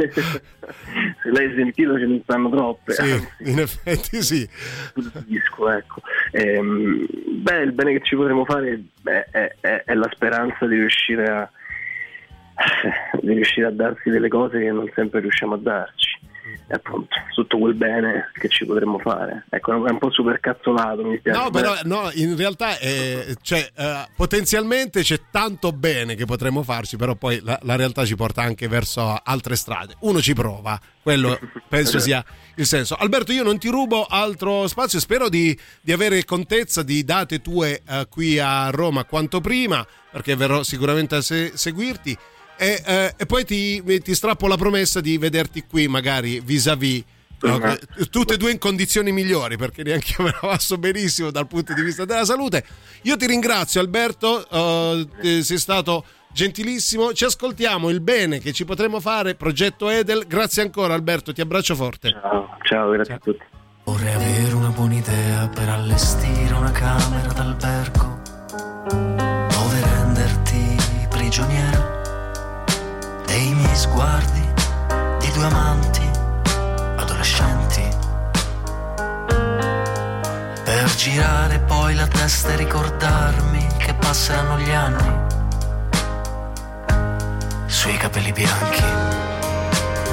Se l'hai sentito ce ne stanno troppe. Sì, anzi. in effetti sì. Disco, ecco. Ehm, beh, il bene che ci potremo fare beh, è, è, è la speranza di riuscire a di riuscire a darsi delle cose che non sempre riusciamo a darci. E appunto, tutto quel bene che ci potremmo fare. Ecco, è un po' supercazzolato, mi spiace. No, però no, in realtà è, cioè, uh, potenzialmente c'è tanto bene che potremmo farci, però poi la, la realtà ci porta anche verso altre strade. Uno ci prova, quello penso sia il senso. Alberto, io non ti rubo altro spazio, spero di, di avere contezza di date tue uh, qui a Roma quanto prima, perché verrò sicuramente a se- seguirti. E, eh, e poi ti, ti strappo la promessa di vederti qui magari vis-à-vis, no? uh-huh. Tutte e due in condizioni migliori, perché neanche io me la passo benissimo dal punto di vista della salute. Io ti ringrazio Alberto, uh, sei stato gentilissimo. Ci ascoltiamo Il bene che ci potremmo fare, Progetto Edel. Grazie ancora Alberto, ti abbraccio forte. Ciao, ciao, grazie ciao. a tutti. Vorrei avere una buona idea per allestire una camera d'albergo dove renderti prigioniera dei miei sguardi di due amanti adolescenti, per girare poi la testa e ricordarmi che passeranno gli anni sui capelli bianchi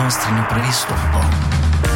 nostri ne ho previsto un po'.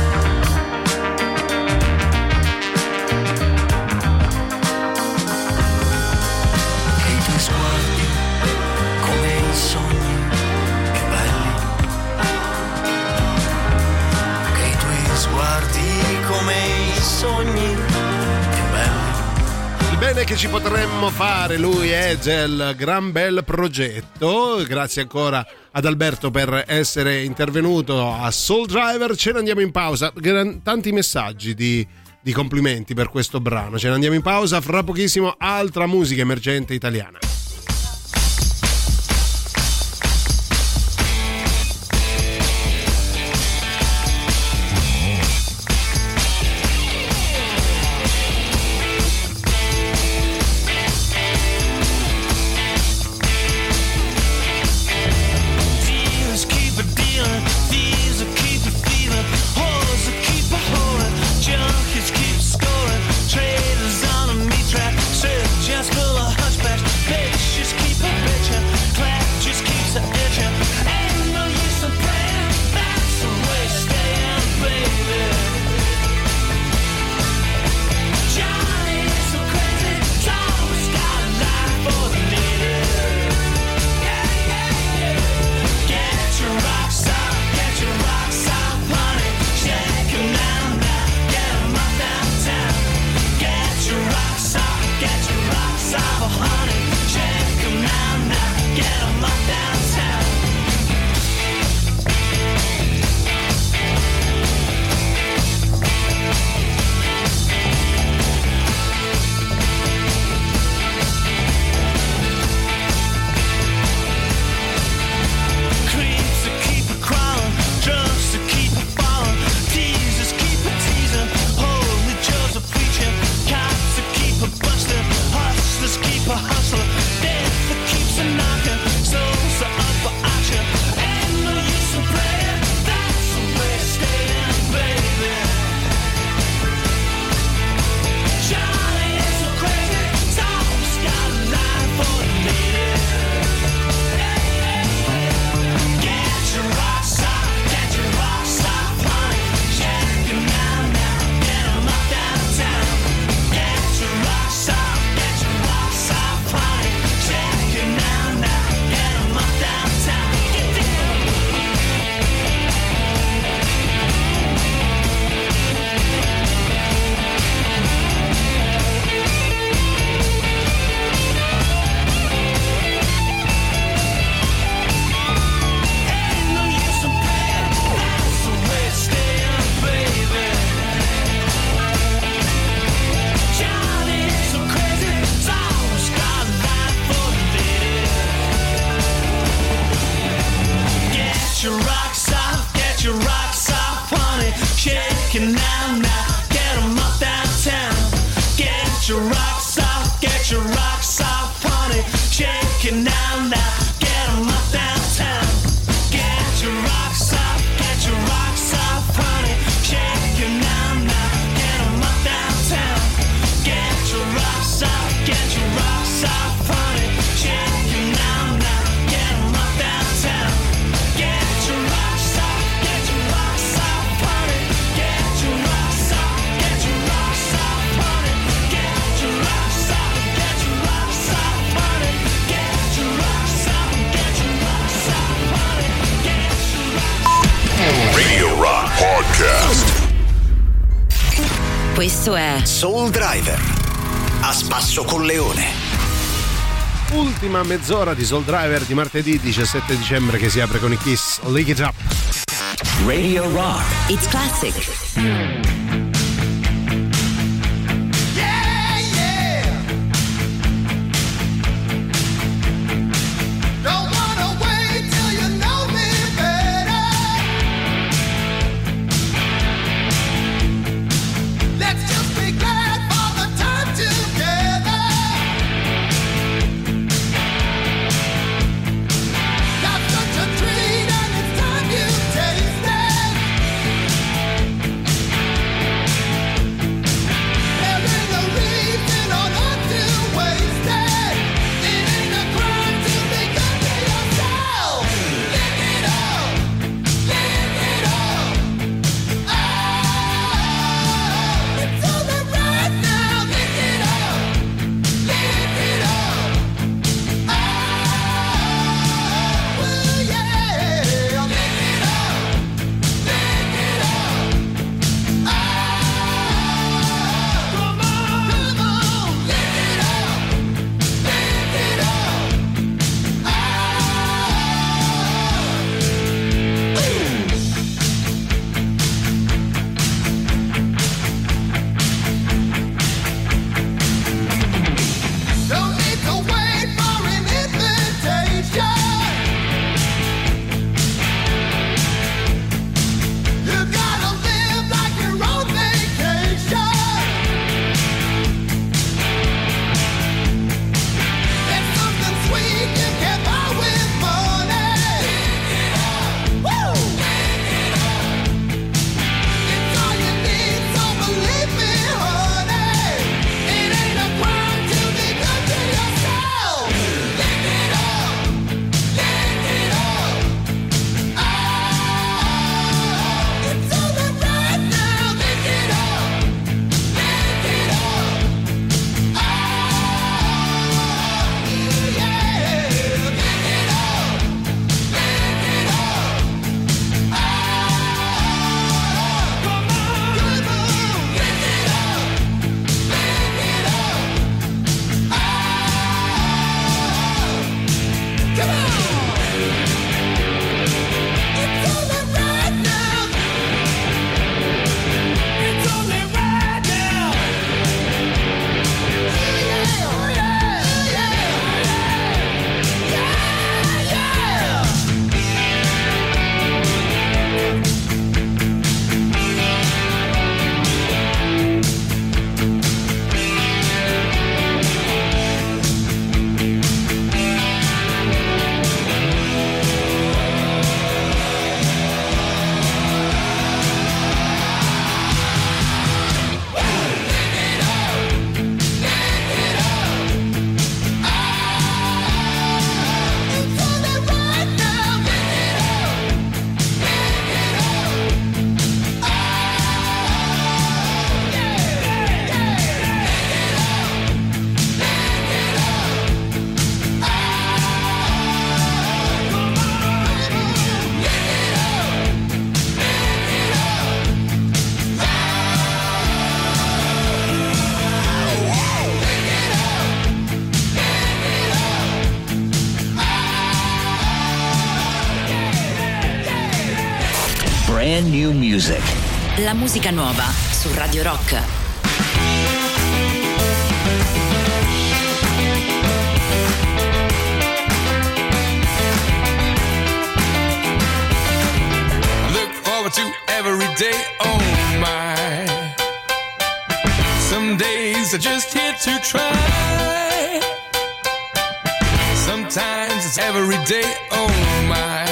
Sogni più belli. Il bene che ci potremmo fare, lui è del gran bel progetto. Grazie ancora ad Alberto per essere intervenuto a Soul Driver. Ce ne andiamo in pausa. Gran, tanti messaggi di, di complimenti per questo brano. Ce ne andiamo in pausa, fra pochissimo altra musica emergente italiana. Questo è Soul Driver, a spasso con Leone. Ultima mezz'ora di Soul Driver di martedì diciassette dicembre che si apre con i Kiss Lick It Up. Radio Rock. It's classic. Dream and it's time you taste it. brand new music. La musica nuova su Radio Rock. To every day, oh my. Some days are just here to try. Sometimes it's every day, oh my.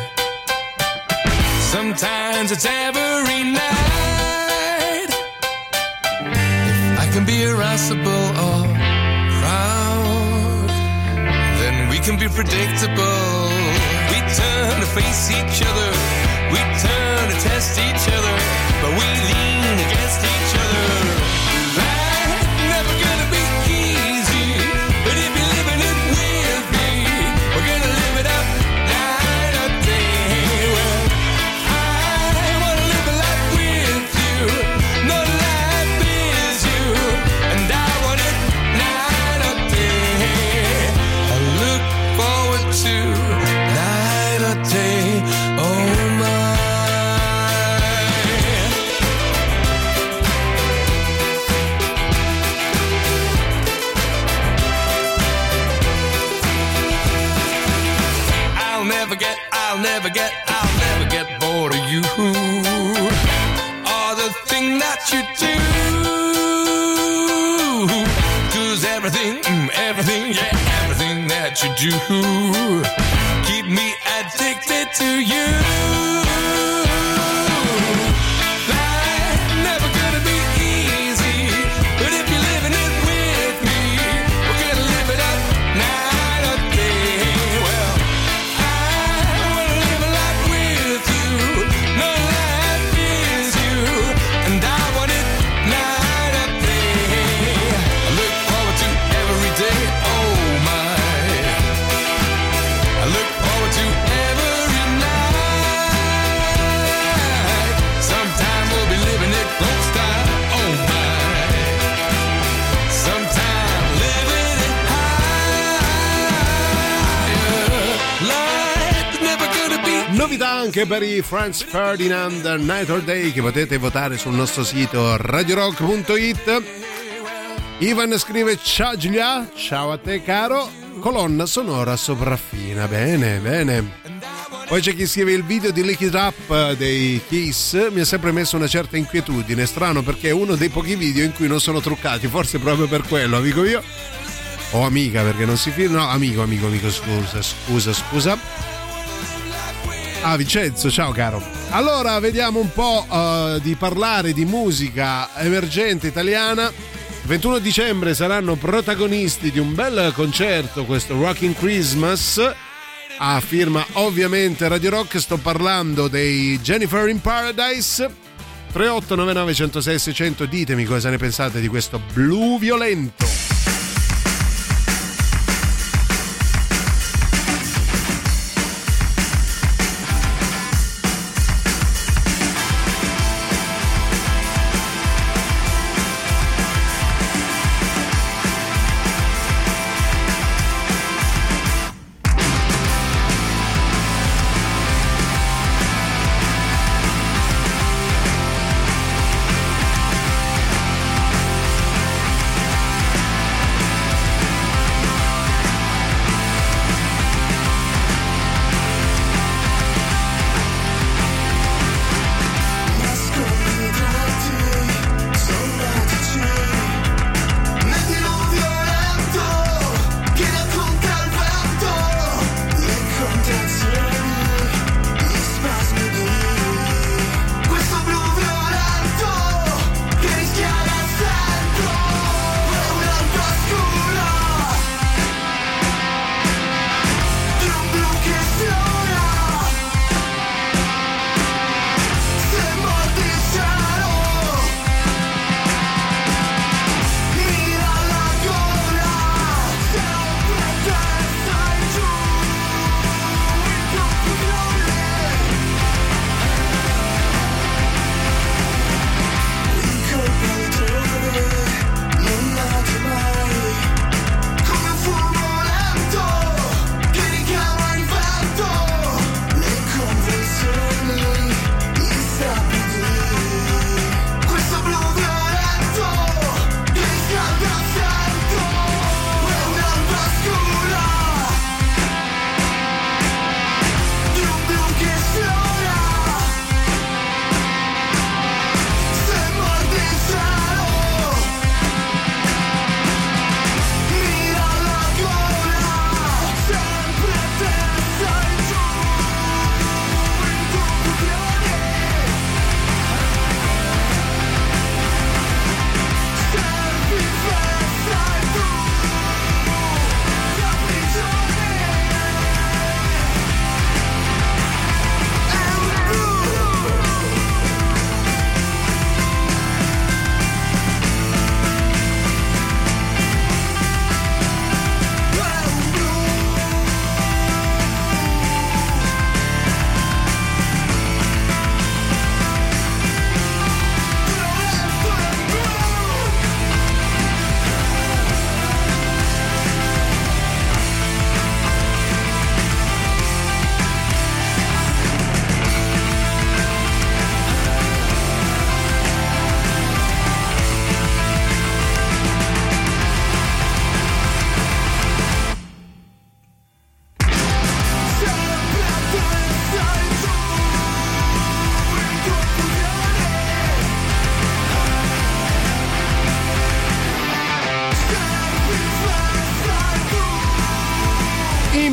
Sometimes it's every night. If I can be irascible or proud, then we can be predictable. We turn to face each other. We turn to test each other, but we lean against each other. Life never gonna be easy, but if you're living it with me, we're gonna live it up night or day. Well, I wanna live a life with you, no life is you, and I want it night or day. I look forward to night or day, oh my. I'll never get, I'll never get bored of you or the thing that you do. 'Cause everything, mm, everything, yeah, everything that you do keep me addicted to you. Life never gonna be easy, but if you're living it with me, we're gonna live it up night or day. Well, Novità anche per i Franz Ferdinand, Night or Day, che potete votare sul nostro sito radio rock punto it. Ivan scrive: ciao Giulia, ciao a te caro, colonna sonora sopraffina. Bene, bene. Poi c'è chi scrive: il video di Lick It Up dei Kiss mi ha sempre messo una certa inquietudine. Strano, perché è uno dei pochi video in cui non sono truccati, forse proprio per quello, amico mio. O amica, perché non si firma. No, amico, amico, amico, scusa, scusa, scusa. Ah, Vincenzo, ciao caro. Allora, vediamo un po' uh, di parlare di musica emergente italiana. ventuno dicembre saranno protagonisti di un bel concerto, questo Rockin' Christmas, a firma ovviamente Radio Rock. Sto parlando dei Jennifer in Paradise. tre otto nove nove uno zero sei sei zero zero, ditemi cosa ne pensate di questo blu violento.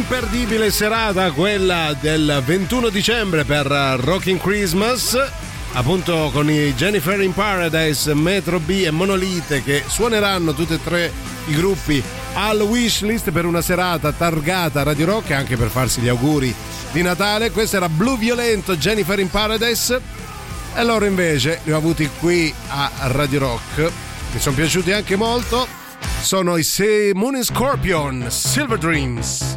imperdibile serata quella del ventuno dicembre per Rockin' Christmas, appunto con i Jennifer in Paradise, Metro B e Monolite che suoneranno tutti e tre i gruppi al Wishlist per una serata targata Radio Rock, anche per farsi gli auguri di Natale. Questo era Blue Violento, Jennifer in Paradise, e loro invece li ho avuti qui a Radio Rock, mi sono piaciuti anche molto, sono i Say Moon Scorpion, Silver Dreams.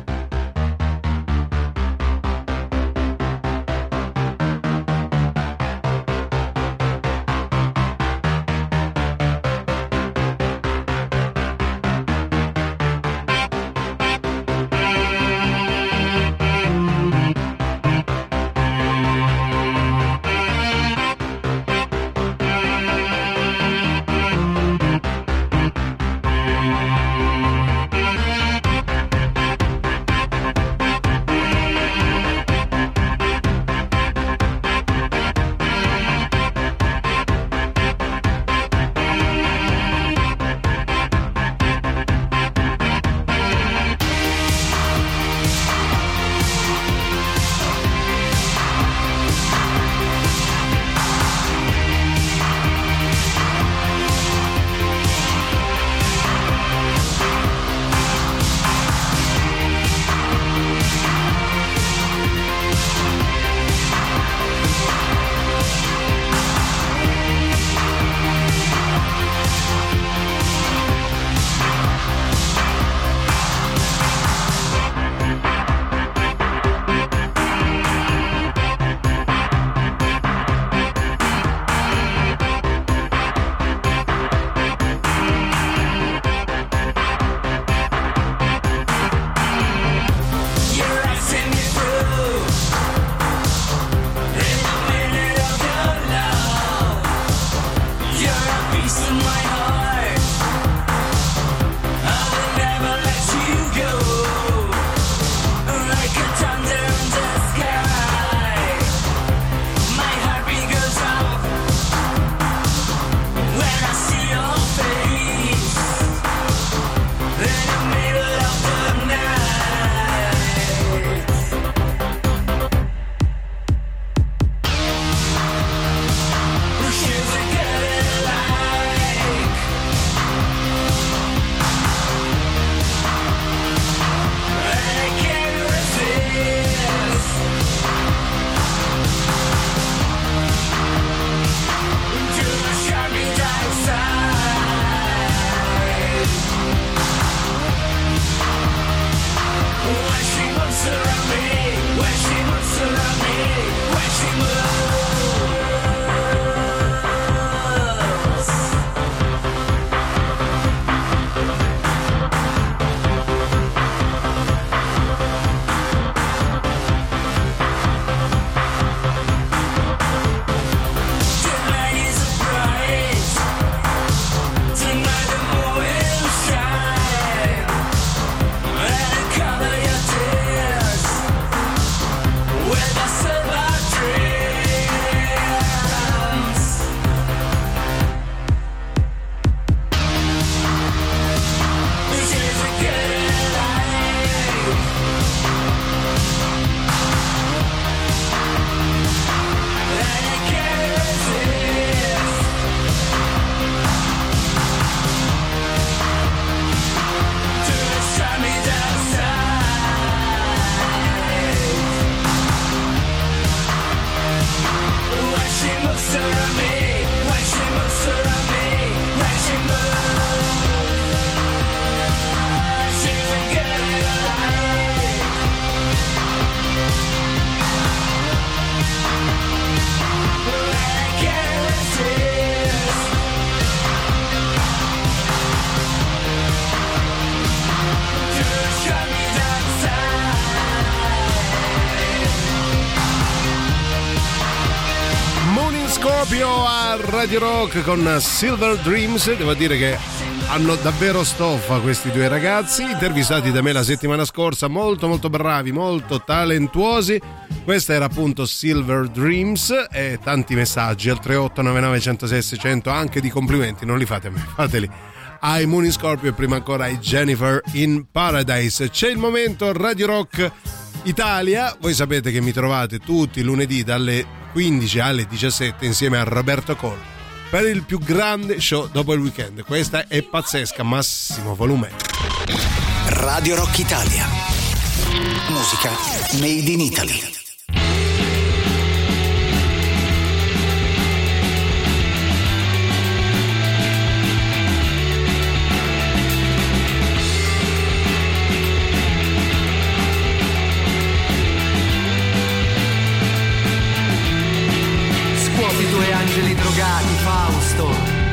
Scorpio a Radio Rock con Silver Dreams. Devo dire che hanno davvero stoffa questi due ragazzi, intervistati da me la settimana scorsa, molto molto bravi, molto talentuosi. Questa era appunto Silver Dreams, e tanti messaggi al tre otto nove nove uno zero sei sei zero zero, anche di complimenti, non li fate a me, fateli ai Moon Scorpio e prima ancora ai Jennifer in Paradise. C'è il momento Radio Rock Italia. Voi sapete che mi trovate tutti i lunedì dalle quindici alle diciassette insieme a Roberto Cole per il più grande show dopo il weekend. Questa è pazzesca, massimo volume. Radio Rock Italia. Musica made in Italy. Scuoti due angeli drogati, Fausto.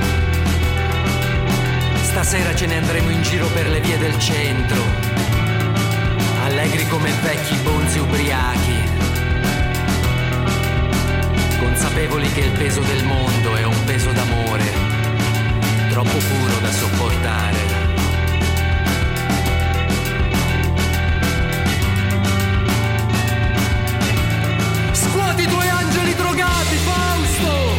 Stasera ce ne andremo in giro per le vie del centro, allegri come vecchi bonzi ubriachi, consapevoli che il peso del mondo è un peso d'amore, troppo puro da sopportare. Scuoti due angeli drogati, Fausto!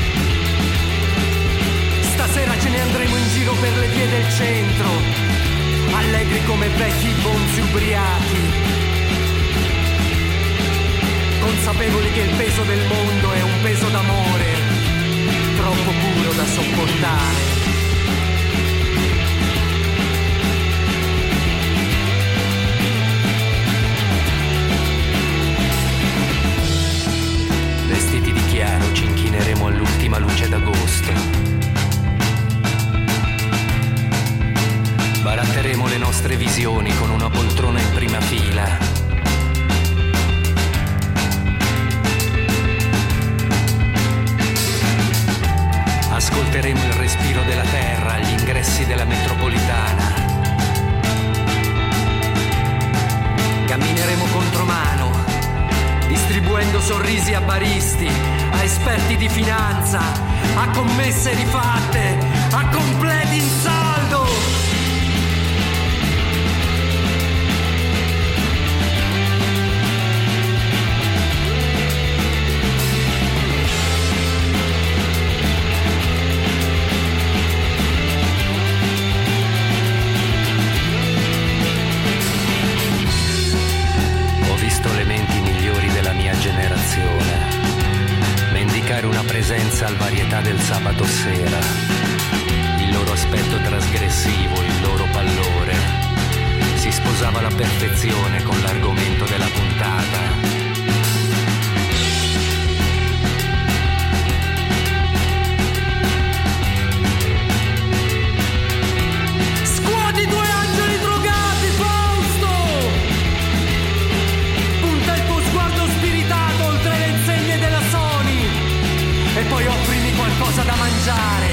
Stasera ce ne andremo in giro per le vie del centro, allegri come vecchi bonzi ubriachi, consapevoli che il peso del mondo è un peso d'amore, troppo puro da sopportare. Vestiti di chiaro ci inchineremo all'ultima luce d'agosto. Baratteremo le nostre visioni con una poltrona in prima fila. Ascolteremo il respiro della terra agli ingressi della metropolitana. Cammineremo contromano, distribuendo sorrisi a baristi, a esperti di finanza, a commesse rifatte, a completi in saldo. Le menti migliori della mia generazione mendicare una presenza al varietà del sabato sera, il loro aspetto trasgressivo, il loro pallore si sposava alla perfezione con l'argomento della puntata. E poi offrimi qualcosa da mangiare.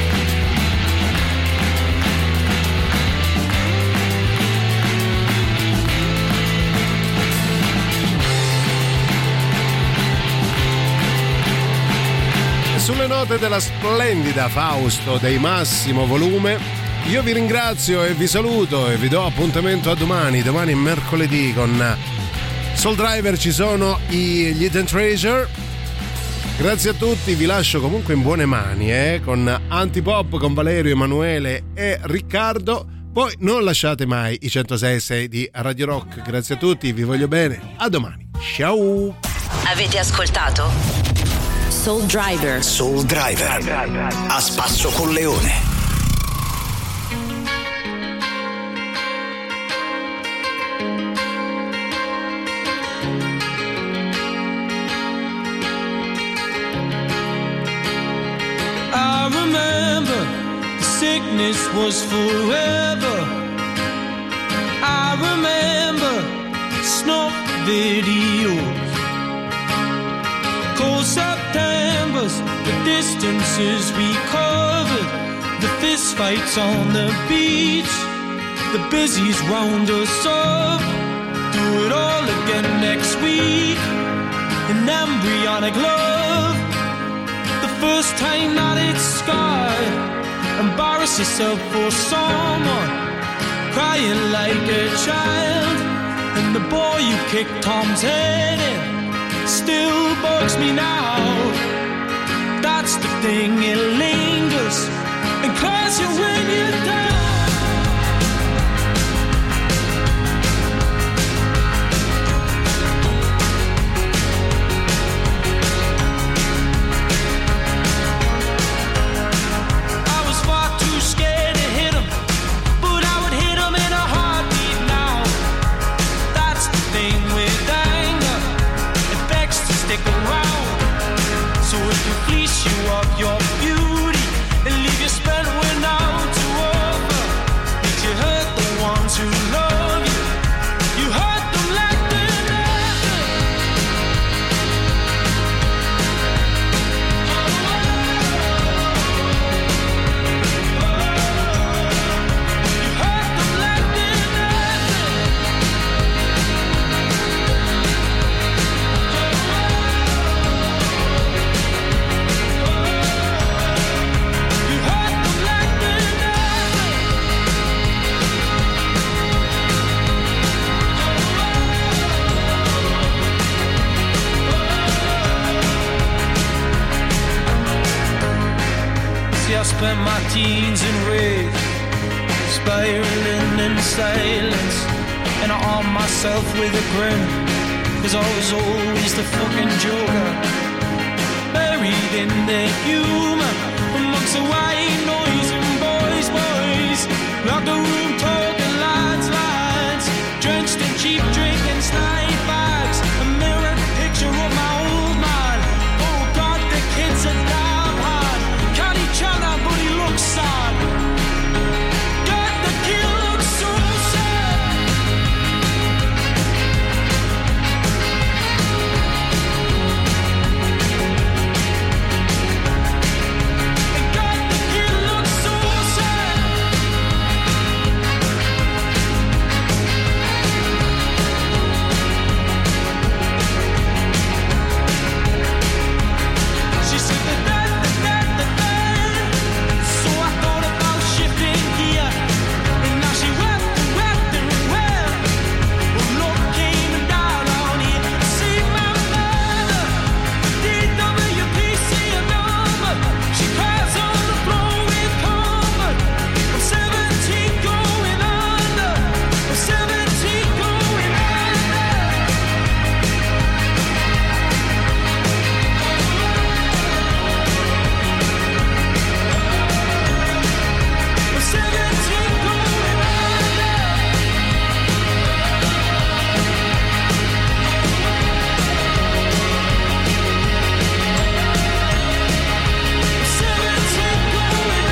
Sulle note della splendida Fausto dei Massimo Volume, io vi ringrazio e vi saluto e vi do appuntamento a domani. Domani mercoledì con Soul Driver ci sono i gli Hidden Treasure. Grazie a tutti, vi lascio comunque in buone mani eh, con Antipop, con Valerio, Emanuele e Riccardo. Poi non lasciate mai i centosei e sei di Radio Rock. Grazie a tutti, vi voglio bene. A domani. Ciao. Avete ascoltato Soul Driver. Soul Driver. A spasso con Leone. I remember the sickness was forever. I remember snuff videos, cold Septembers, the distances we covered, the fist fights on the beach, the busies round us up. Do it all again next week. An embryonic love, the first time that it's scarred. Embarrass yourself for someone, crying like a child. And the boy you kicked Tom's head in still bugs me now. That's the thing, it lingers and cause you when you're down. Fleece you of your beauty and leave you spent with now to over. Did you hurt the ones who love you? You hurt them like they're nothing. You hurt them like they're nothing. I spent my teens in rage, spiraling in silence, and I armed myself with a grin, cause I was always the fucking joker, buried in the humor, amongst the white noise and boys, boys, locked the room, talking lines, lines, drenched in cheap drink and snipe bags, a mirrored picture of my old man. Oh God, the kid's a damn hard. Can't each other, but he looks sad. God, the kid looks so sad. And God, the kid looks so sad. She said the dad, the dad, the dad. So I thought about shifting gear, and now she wept and wept and wept. Well, look came down on it. See my mother, D W P C a number. She cries on the floor with comfort. I'm seventeen going under. I'm seventeen going under. I'm seventeen going under. I'm seventeen going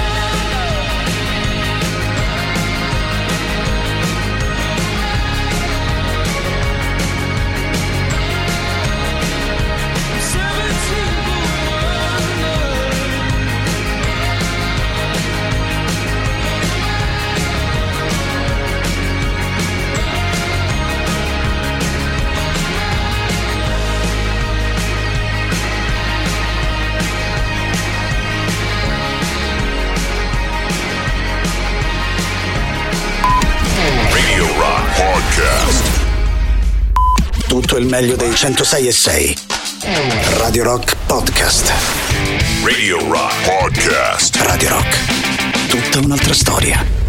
under. I'm seventeen going under. Radio Rock Podcast. Tutto il meglio dei centosei e sei. Radio Rock Podcast. Radio Rock Podcast. Radio Rock. Tutta un'altra storia.